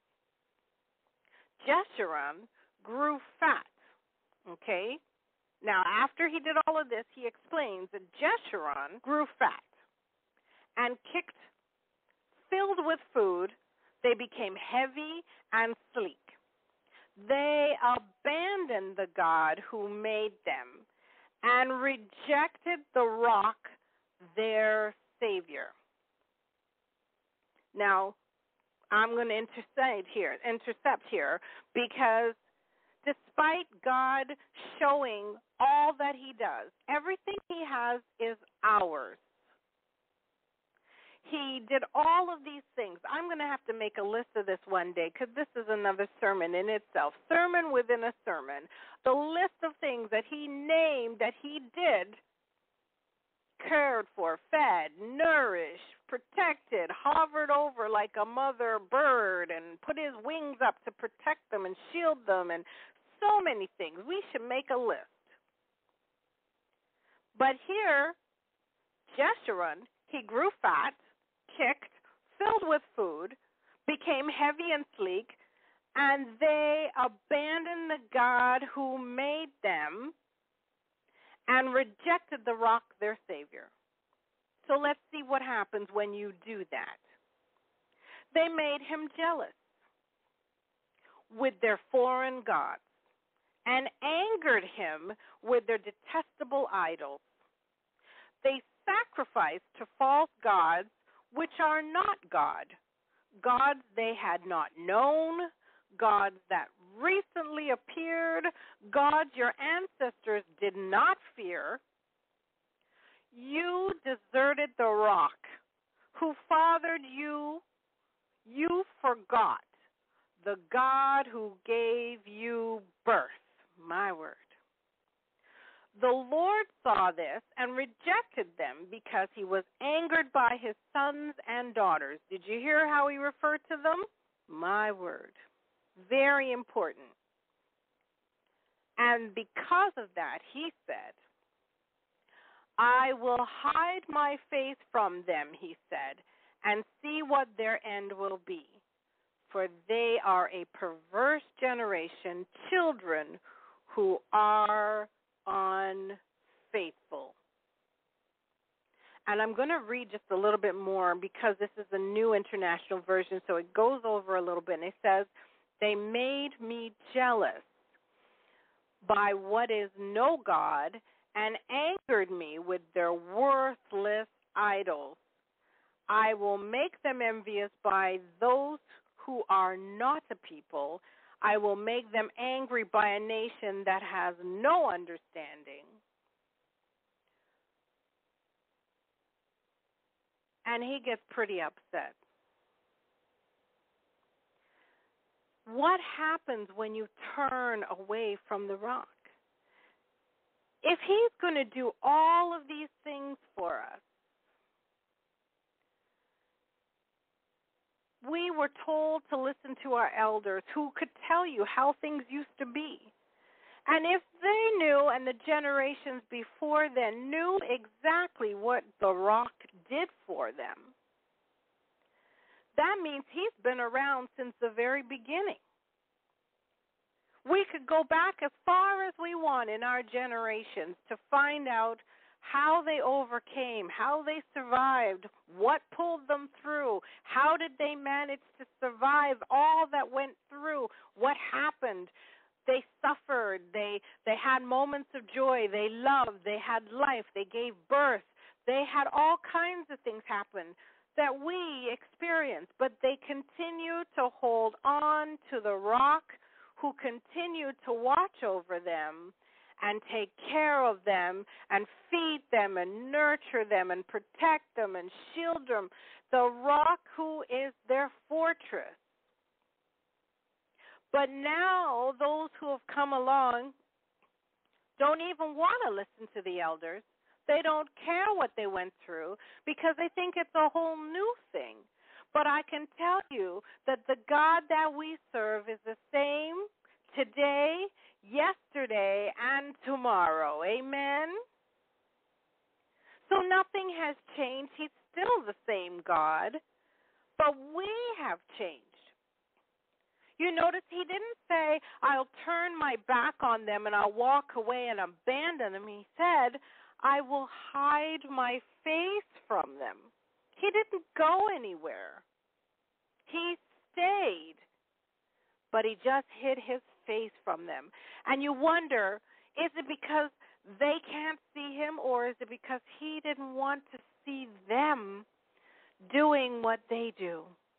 Jeshurun grew fat, okay? Now, after he did all of this, he explains that Jeshurun grew fat and kicked, filled with food. They became heavy and sleek. They abandoned the God who made them and rejected the rock, their Savior. Now, I'm going to intercept here, intercept here, because despite God showing all that he does, everything he has is ours. He did all of these things. I'm going to have to make a list of this one day, because this is another sermon in itself. Sermon within a sermon. The list of things that he named that he did, cared for, fed, nourished, protected, hovered over like a mother bird, and put his wings up to protect them and shield them, and so many things. We should make a list. But here, Jeshurun, he grew fat, kicked, filled with food, became heavy and sleek, and they abandoned the God who made them and rejected the rock, their Savior. So let's see what happens when you do that. They made him jealous with their foreign gods and angered him with their detestable idols. They sacrificed to false gods which are not God, gods they had not known, gods that recently appeared, gods your ancestors did not fear. You deserted the rock who fathered you. You forgot the God who gave you birth. My word. The Lord saw this and rejected them because he was angered by his sons and daughters. Did you hear how he referred to them? My word. Very important. And because of that, he said, I will hide my face from them, he said, and see what their end will be. For they are a perverse generation, children who are unfaithful. And I'm going to read just a little bit more because this is a new international version, so it goes over a little bit. And it says, they made me jealous by what is no God and angered me with I will make them envious by those who are not a people. I will make them angry by a nation that has no understanding. And he gets pretty upset. What happens when you turn away from the rock? If he's going to do all of these things for us, we were told to listen to our elders who could tell you how things used to be. And if they knew, and the generations before then knew exactly what the rock did for them, that means he's been around since the very beginning. We could go back as far as we want in our generations to find out how they overcame, how they survived, what pulled them through, how did they manage to survive all that went through, what happened. They suffered, they, they had moments of joy, they loved, they had life, they gave birth, they had all kinds of things happen that we experience, but they continue to hold on to the rock, who continued to watch over them and take care of them and feed them and nurture them and protect them and shield them. The rock who is their fortress. But now those who have come along don't even want to listen to the elders. They don't care what they went through because they think it's a whole new thing. But I can tell you that the God that we serve is the same today, yesterday, and tomorrow. Amen? So nothing has changed. He's still the same God, but we have changed. You notice he didn't say, I'll turn my back on them and I'll walk away and abandon them. He said, I will hide my face from them. He didn't go anywhere. He stayed, but he just hid his face from them. And you wonder, is it because they can't see him, or is it because he didn't want to see them doing what they do?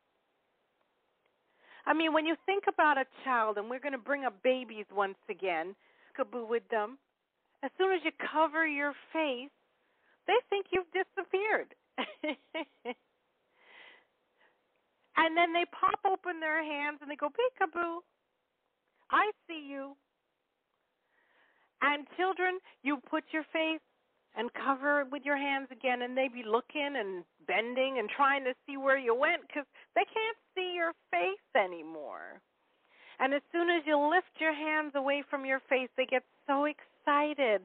I mean, when you think about a child, and we're going to bring up babies once again, kaboo with them, as soon as you cover your face, they think you've disappeared. And then they pop open their hands and they go, peekaboo, I see you. And children, you put your face and cover it with your hands again, and they be looking and bending and trying to see where you went because they can't see your face anymore. And as soon as you lift your hands away from your face, they get so excited.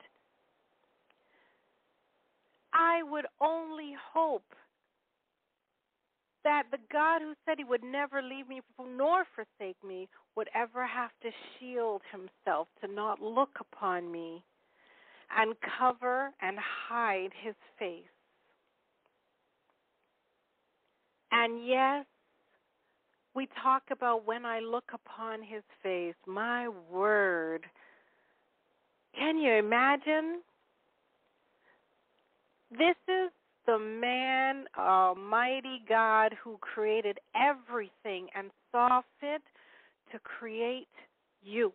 I would only hope that the God who said he would never leave me nor forsake me would ever have to shield himself to not look upon me and cover and hide his face. And yes, we talk about when I look upon his face, my word. Can you imagine? This is the man, Almighty God, who created everything and saw fit to create you.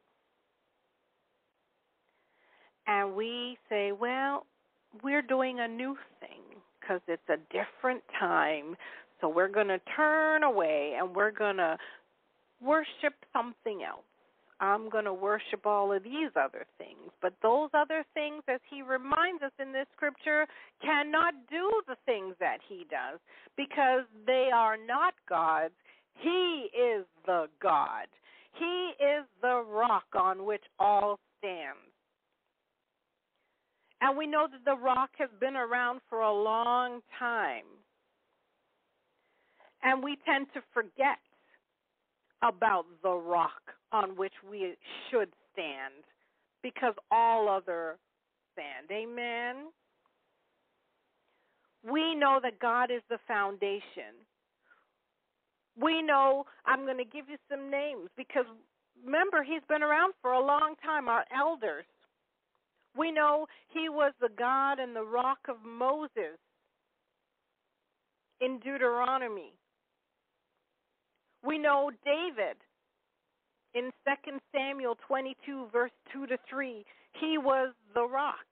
And we say, well, we're doing a new thing because it's a different time, so we're going to turn away and we're going to worship something else. I'm going to worship all of these other things. But those other things, as he reminds us in this scripture, cannot do the things that he does because they are not gods. He is the God. He is the rock on which all stands. And we know that the rock has been around for a long time. And we tend to forget about the rock on which we should stand because all other stand. Amen? We know that God is the foundation. We know, I'm going to give you some names because remember, he's been around for a long time, our elders. We know he was the God and the rock of Moses. in Deuteronomy. We know David in Second Samuel twenty-two, verse two to three. He was the rock.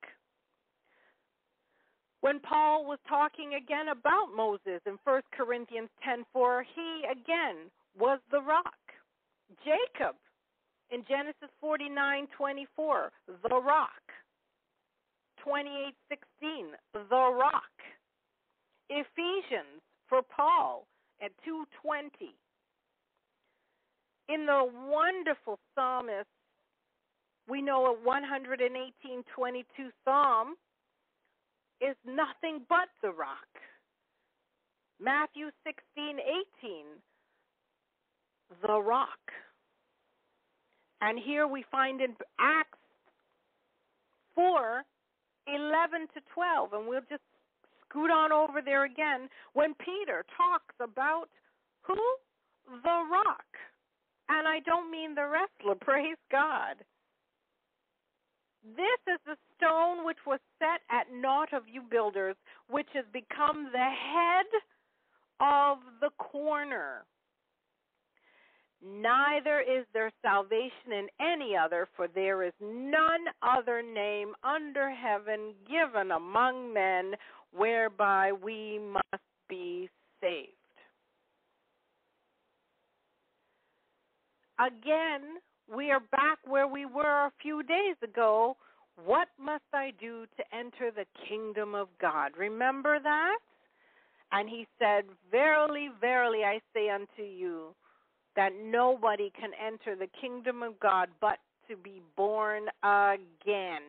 When Paul was talking again about Moses in First Corinthians ten four, he again was the rock. Jacob in Genesis forty-nine twenty-four, the rock. twenty-eight sixteen, the rock. Ephesians for Paul at two twenty. In the wonderful psalmist, we know a one eighteen twenty-two psalm is nothing but the rock. Matthew sixteen eighteen, the rock. And here we find in Acts four eleven to twelve, and we'll just scoot on over there again, when Peter talks about who? The rock. And I don't mean the wrestler, praise God. This is the stone which was set at naught of you builders, which has become the head of the corner. Neither is there salvation in any other, for there is none other name under heaven given among men whereby we must be saved. Again, we are back where we were a few days ago. What must I do to enter the kingdom of God? Remember that? And he said, verily, verily, I say unto you, that nobody can enter the kingdom of God but to be born again.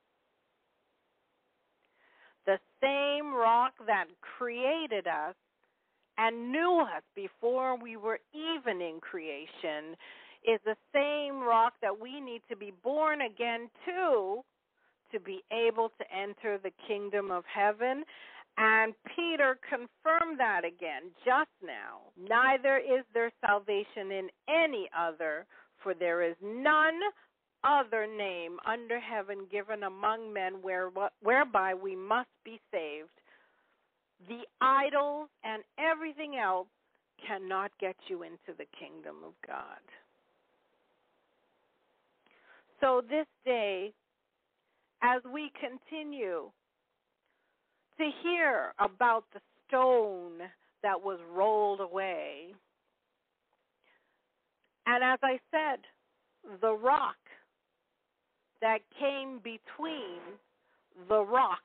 The same rock that created us and knew us before we were even in creation is the same rock that we need to be born again to to be able to enter the kingdom of heaven. And Peter confirmed that again just now. Neither is there salvation in any other, for there is none other name under heaven given among men where, whereby we must be saved. The idols and everything else cannot get you into the kingdom of God. So this day, as we continue to hear about the stone that was rolled away, and as I said, the rock that came between the rock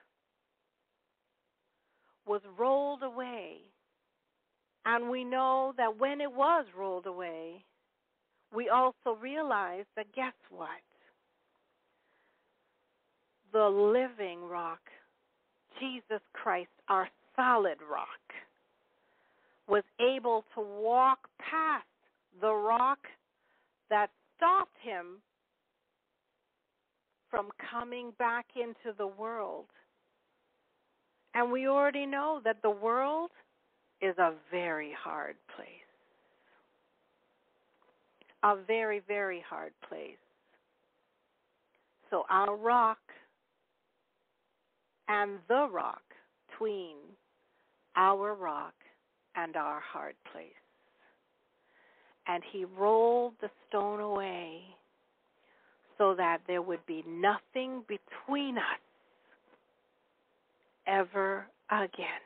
was rolled away. And we know that when it was rolled away, we also realize that guess what? The living rock, Jesus Christ, our solid rock, was able to walk past the rock that stopped him from coming back into the world. And we already know that the world is a very hard place. A very, very hard place. So our rock and the rock between our rock and our hard place. And he rolled the stone away so that there would be nothing between us ever again.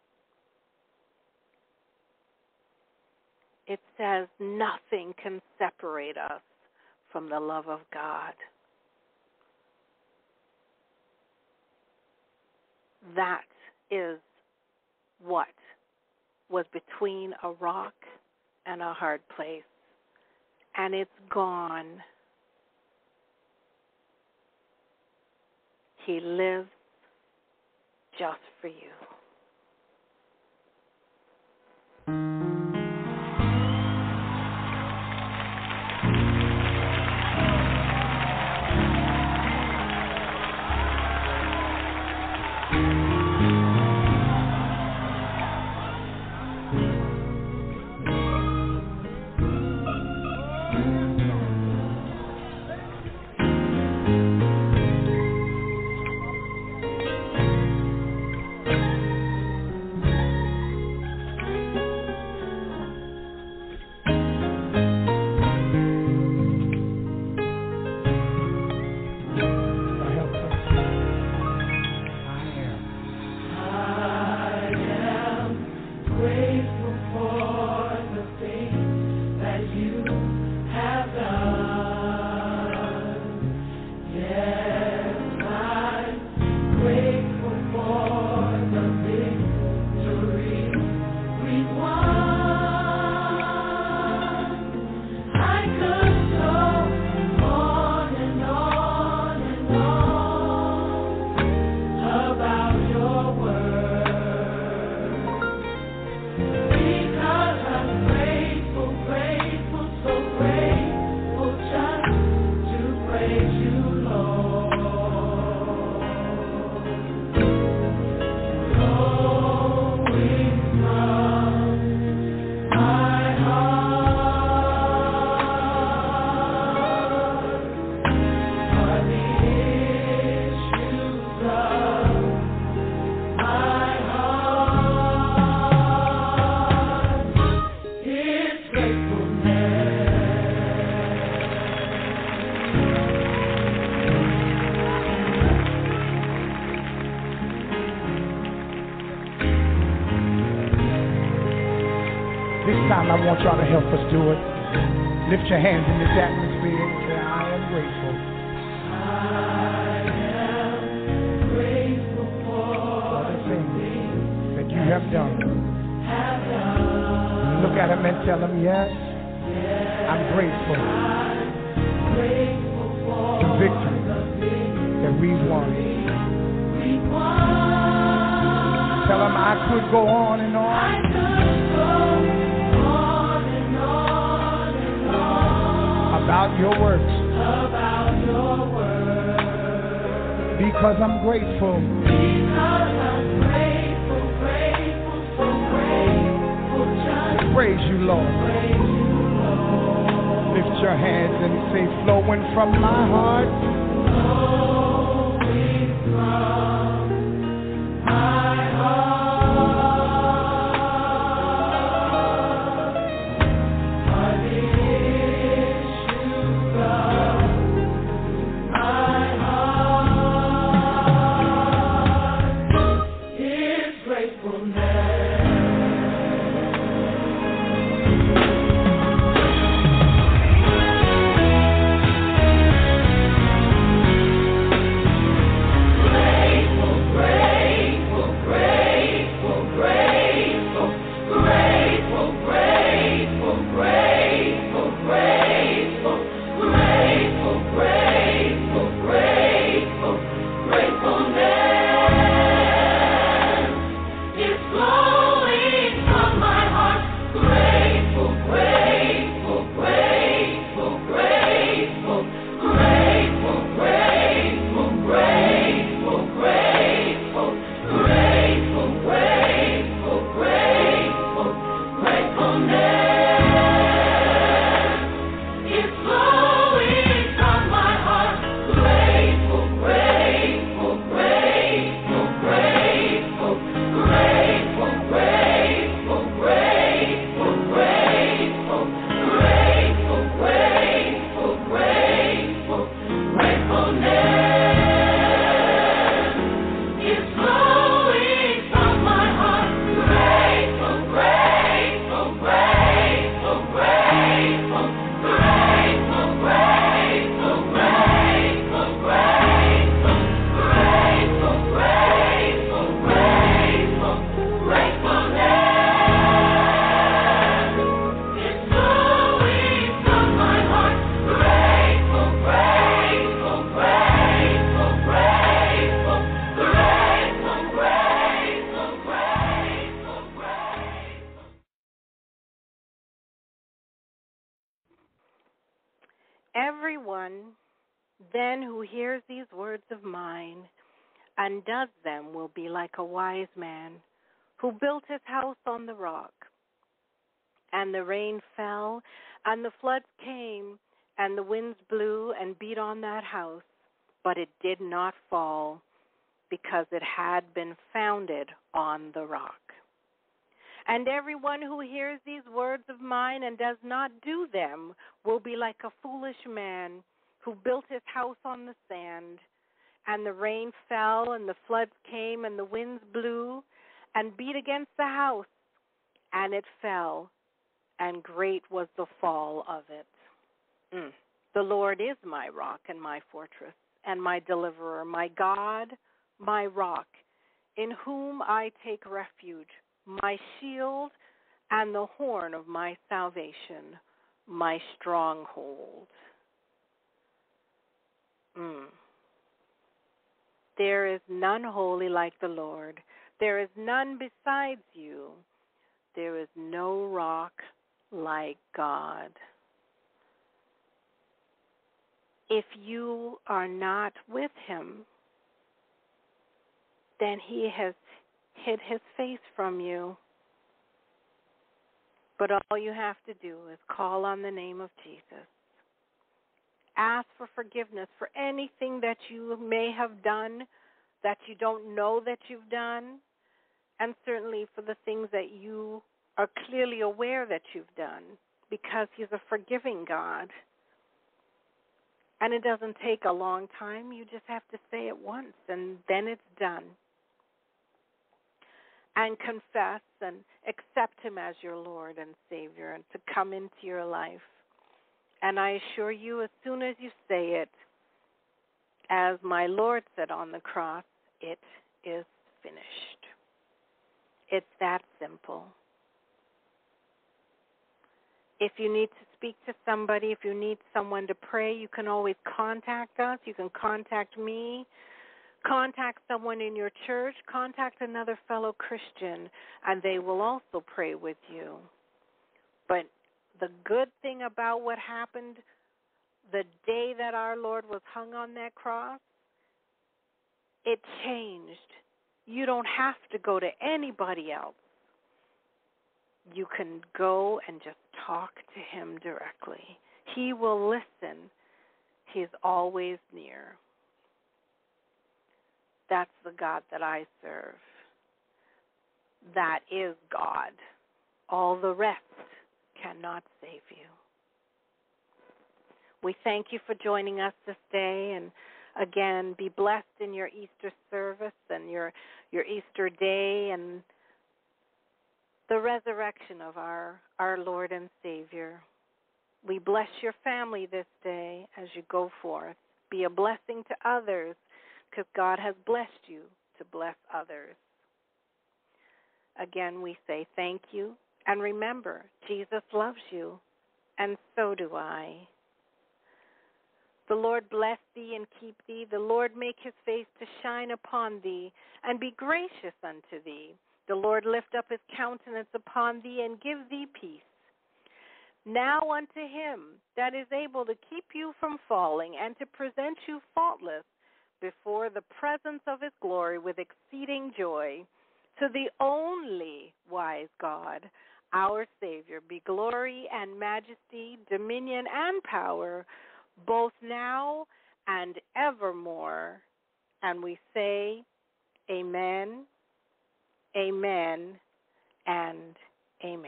It says nothing can separate us from the love of God. That is what was between a rock and a hard place. And it's gone. He lives just for you. time, I want y'all to help us do it. Lift your hands in this atmosphere and say, I am grateful. I am grateful for the things that you have done. have done. Look at him and tell him, yes, Yes, I'm grateful. I'm grateful for The victory the victory that we've won. we've won. Tell him I could go on and I on could go on and on and on about your works about your word. because I'm grateful. Because I'm grateful, grateful, so grateful, just Praise you, Lord. praise you, Lord. Lift your hands and say, flowing from my heart. Flowing from my heart, I lift you up. My heart is gratefulness. Grateful, grateful, grateful, grateful, grateful, grateful, grateful, grateful, grateful, grateful, grateful, gratefulness is flowing from my heart. Grateful, grateful, grateful, grateful, grateful, grateful, grateful, grateful, grateful, grateful, grateful, gratefulness is flowing from my heart. Grateful, grateful, grateful, grateful, grateful, grateful, grateful, grateful, grateful, grateful, grateful, gratefulness is flowing from my heart. Grateful, grateful, grateful, grateful, grateful, grateful, grateful, grateful, grateful, grateful, grateful, gratefulness is flowing from my heart. Grateful, grateful, grateful, grateful, grateful, grateful, grateful, grateful. Everyone then who hears these words of mine and does them will be like a wise man who built his house on the rock. And the rain fell, and the floods came, and the winds blew and beat on that house, but it did not fall, because it had been founded on the rock. And everyone who hears these words of mine and does not do them will be like a foolish man who built his house on the sand. And the rain fell, and the floods came, and the winds blew and beat against the house, and it fell, and great was the fall of it. Mm. The Lord is my rock and my fortress and my deliverer, my God, my rock, in whom I take refuge, my shield and the horn of my salvation, my stronghold. Mm. There is none holy like the Lord. There is none besides you. There is no rock like God. If you are not with him, then he has hid his face from you. But all you have to do is call on the name of Jesus. Ask for forgiveness for anything that you may have done that you don't know that you've done, and certainly for the things that you are clearly aware that you've done, because he's a forgiving God. And it doesn't take a long time. You just have to say it once, and then it's done. and confess and accept him as your Lord and Savior and to come into your life. And I assure you, as soon as you say it, as my Lord said on the cross, it is finished. It's that simple. If you need to speak to somebody, if you need someone to pray, you can always contact us. You can contact me, contact someone in your church, contact another fellow Christian, and they will also pray with you. But the good thing about what happened the day that our Lord was hung on that cross, it changed. You don't have to go to anybody else. You can go and just talk to him directly. He will listen. He's always near. That's the God that I serve. That is God. All the rest cannot save you. We thank you for joining us this day, and again, be blessed in your Easter service and your, your Easter day and the resurrection of our, our Lord and Savior. We bless your family this day as you go forth. Be a blessing to others because God has blessed you to bless others. Again, we say thank you. And remember, Jesus loves you, and so do I. The Lord bless thee and keep thee. The Lord make his face to shine upon thee and be gracious unto thee. The Lord lift up his countenance upon thee and give thee peace. Now unto him that is able to keep you from falling and to present you faultless before the presence of his glory with exceeding joy, to the only wise God, our Savior, be glory and majesty, dominion and power, both now and evermore. And we say, amen, amen, and amen.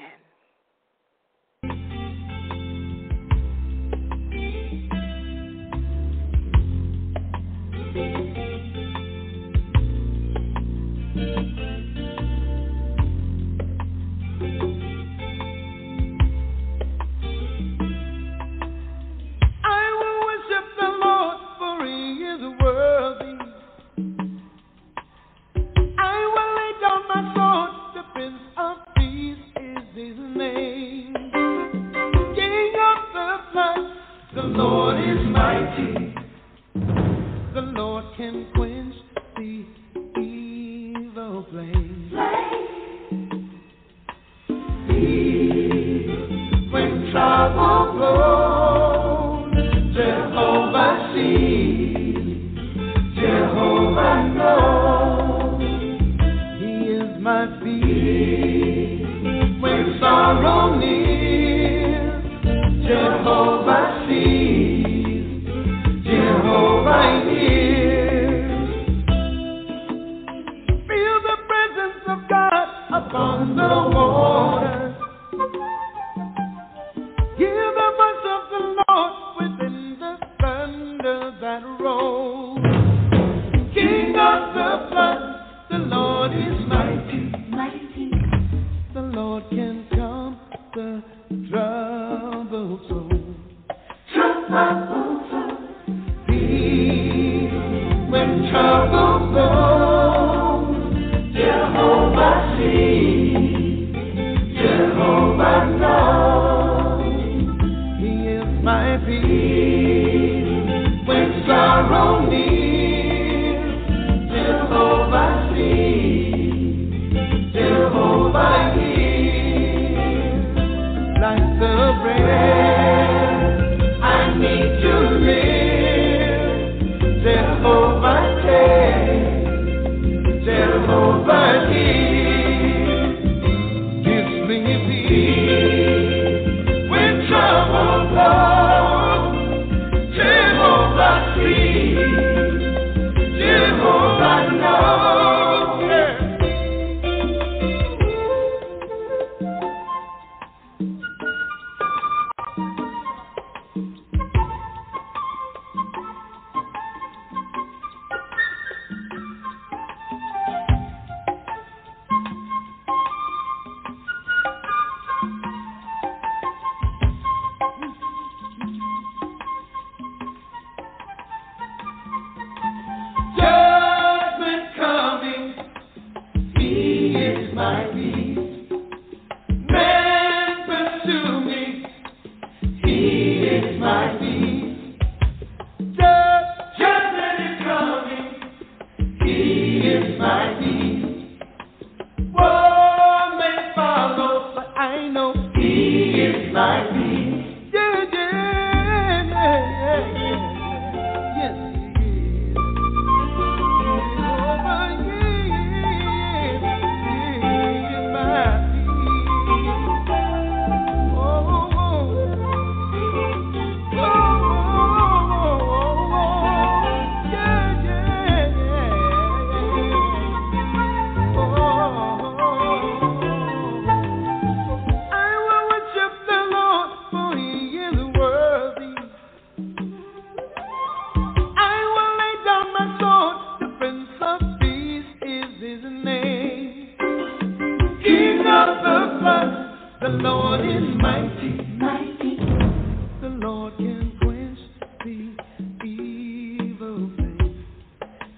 The Lord is mighty. Mighty. The Lord can quench the evil thing.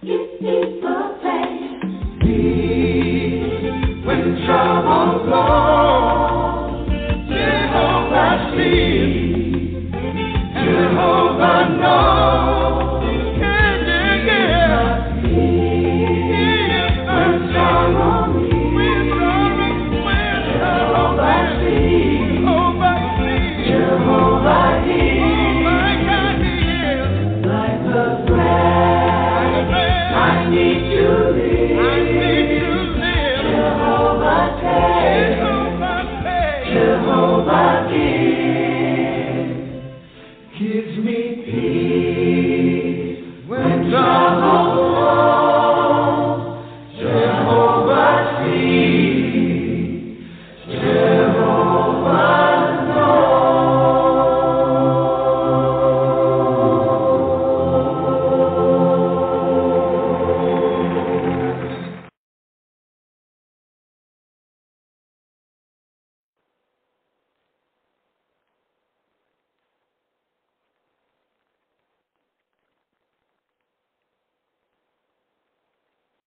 Evil thing. When trouble blows.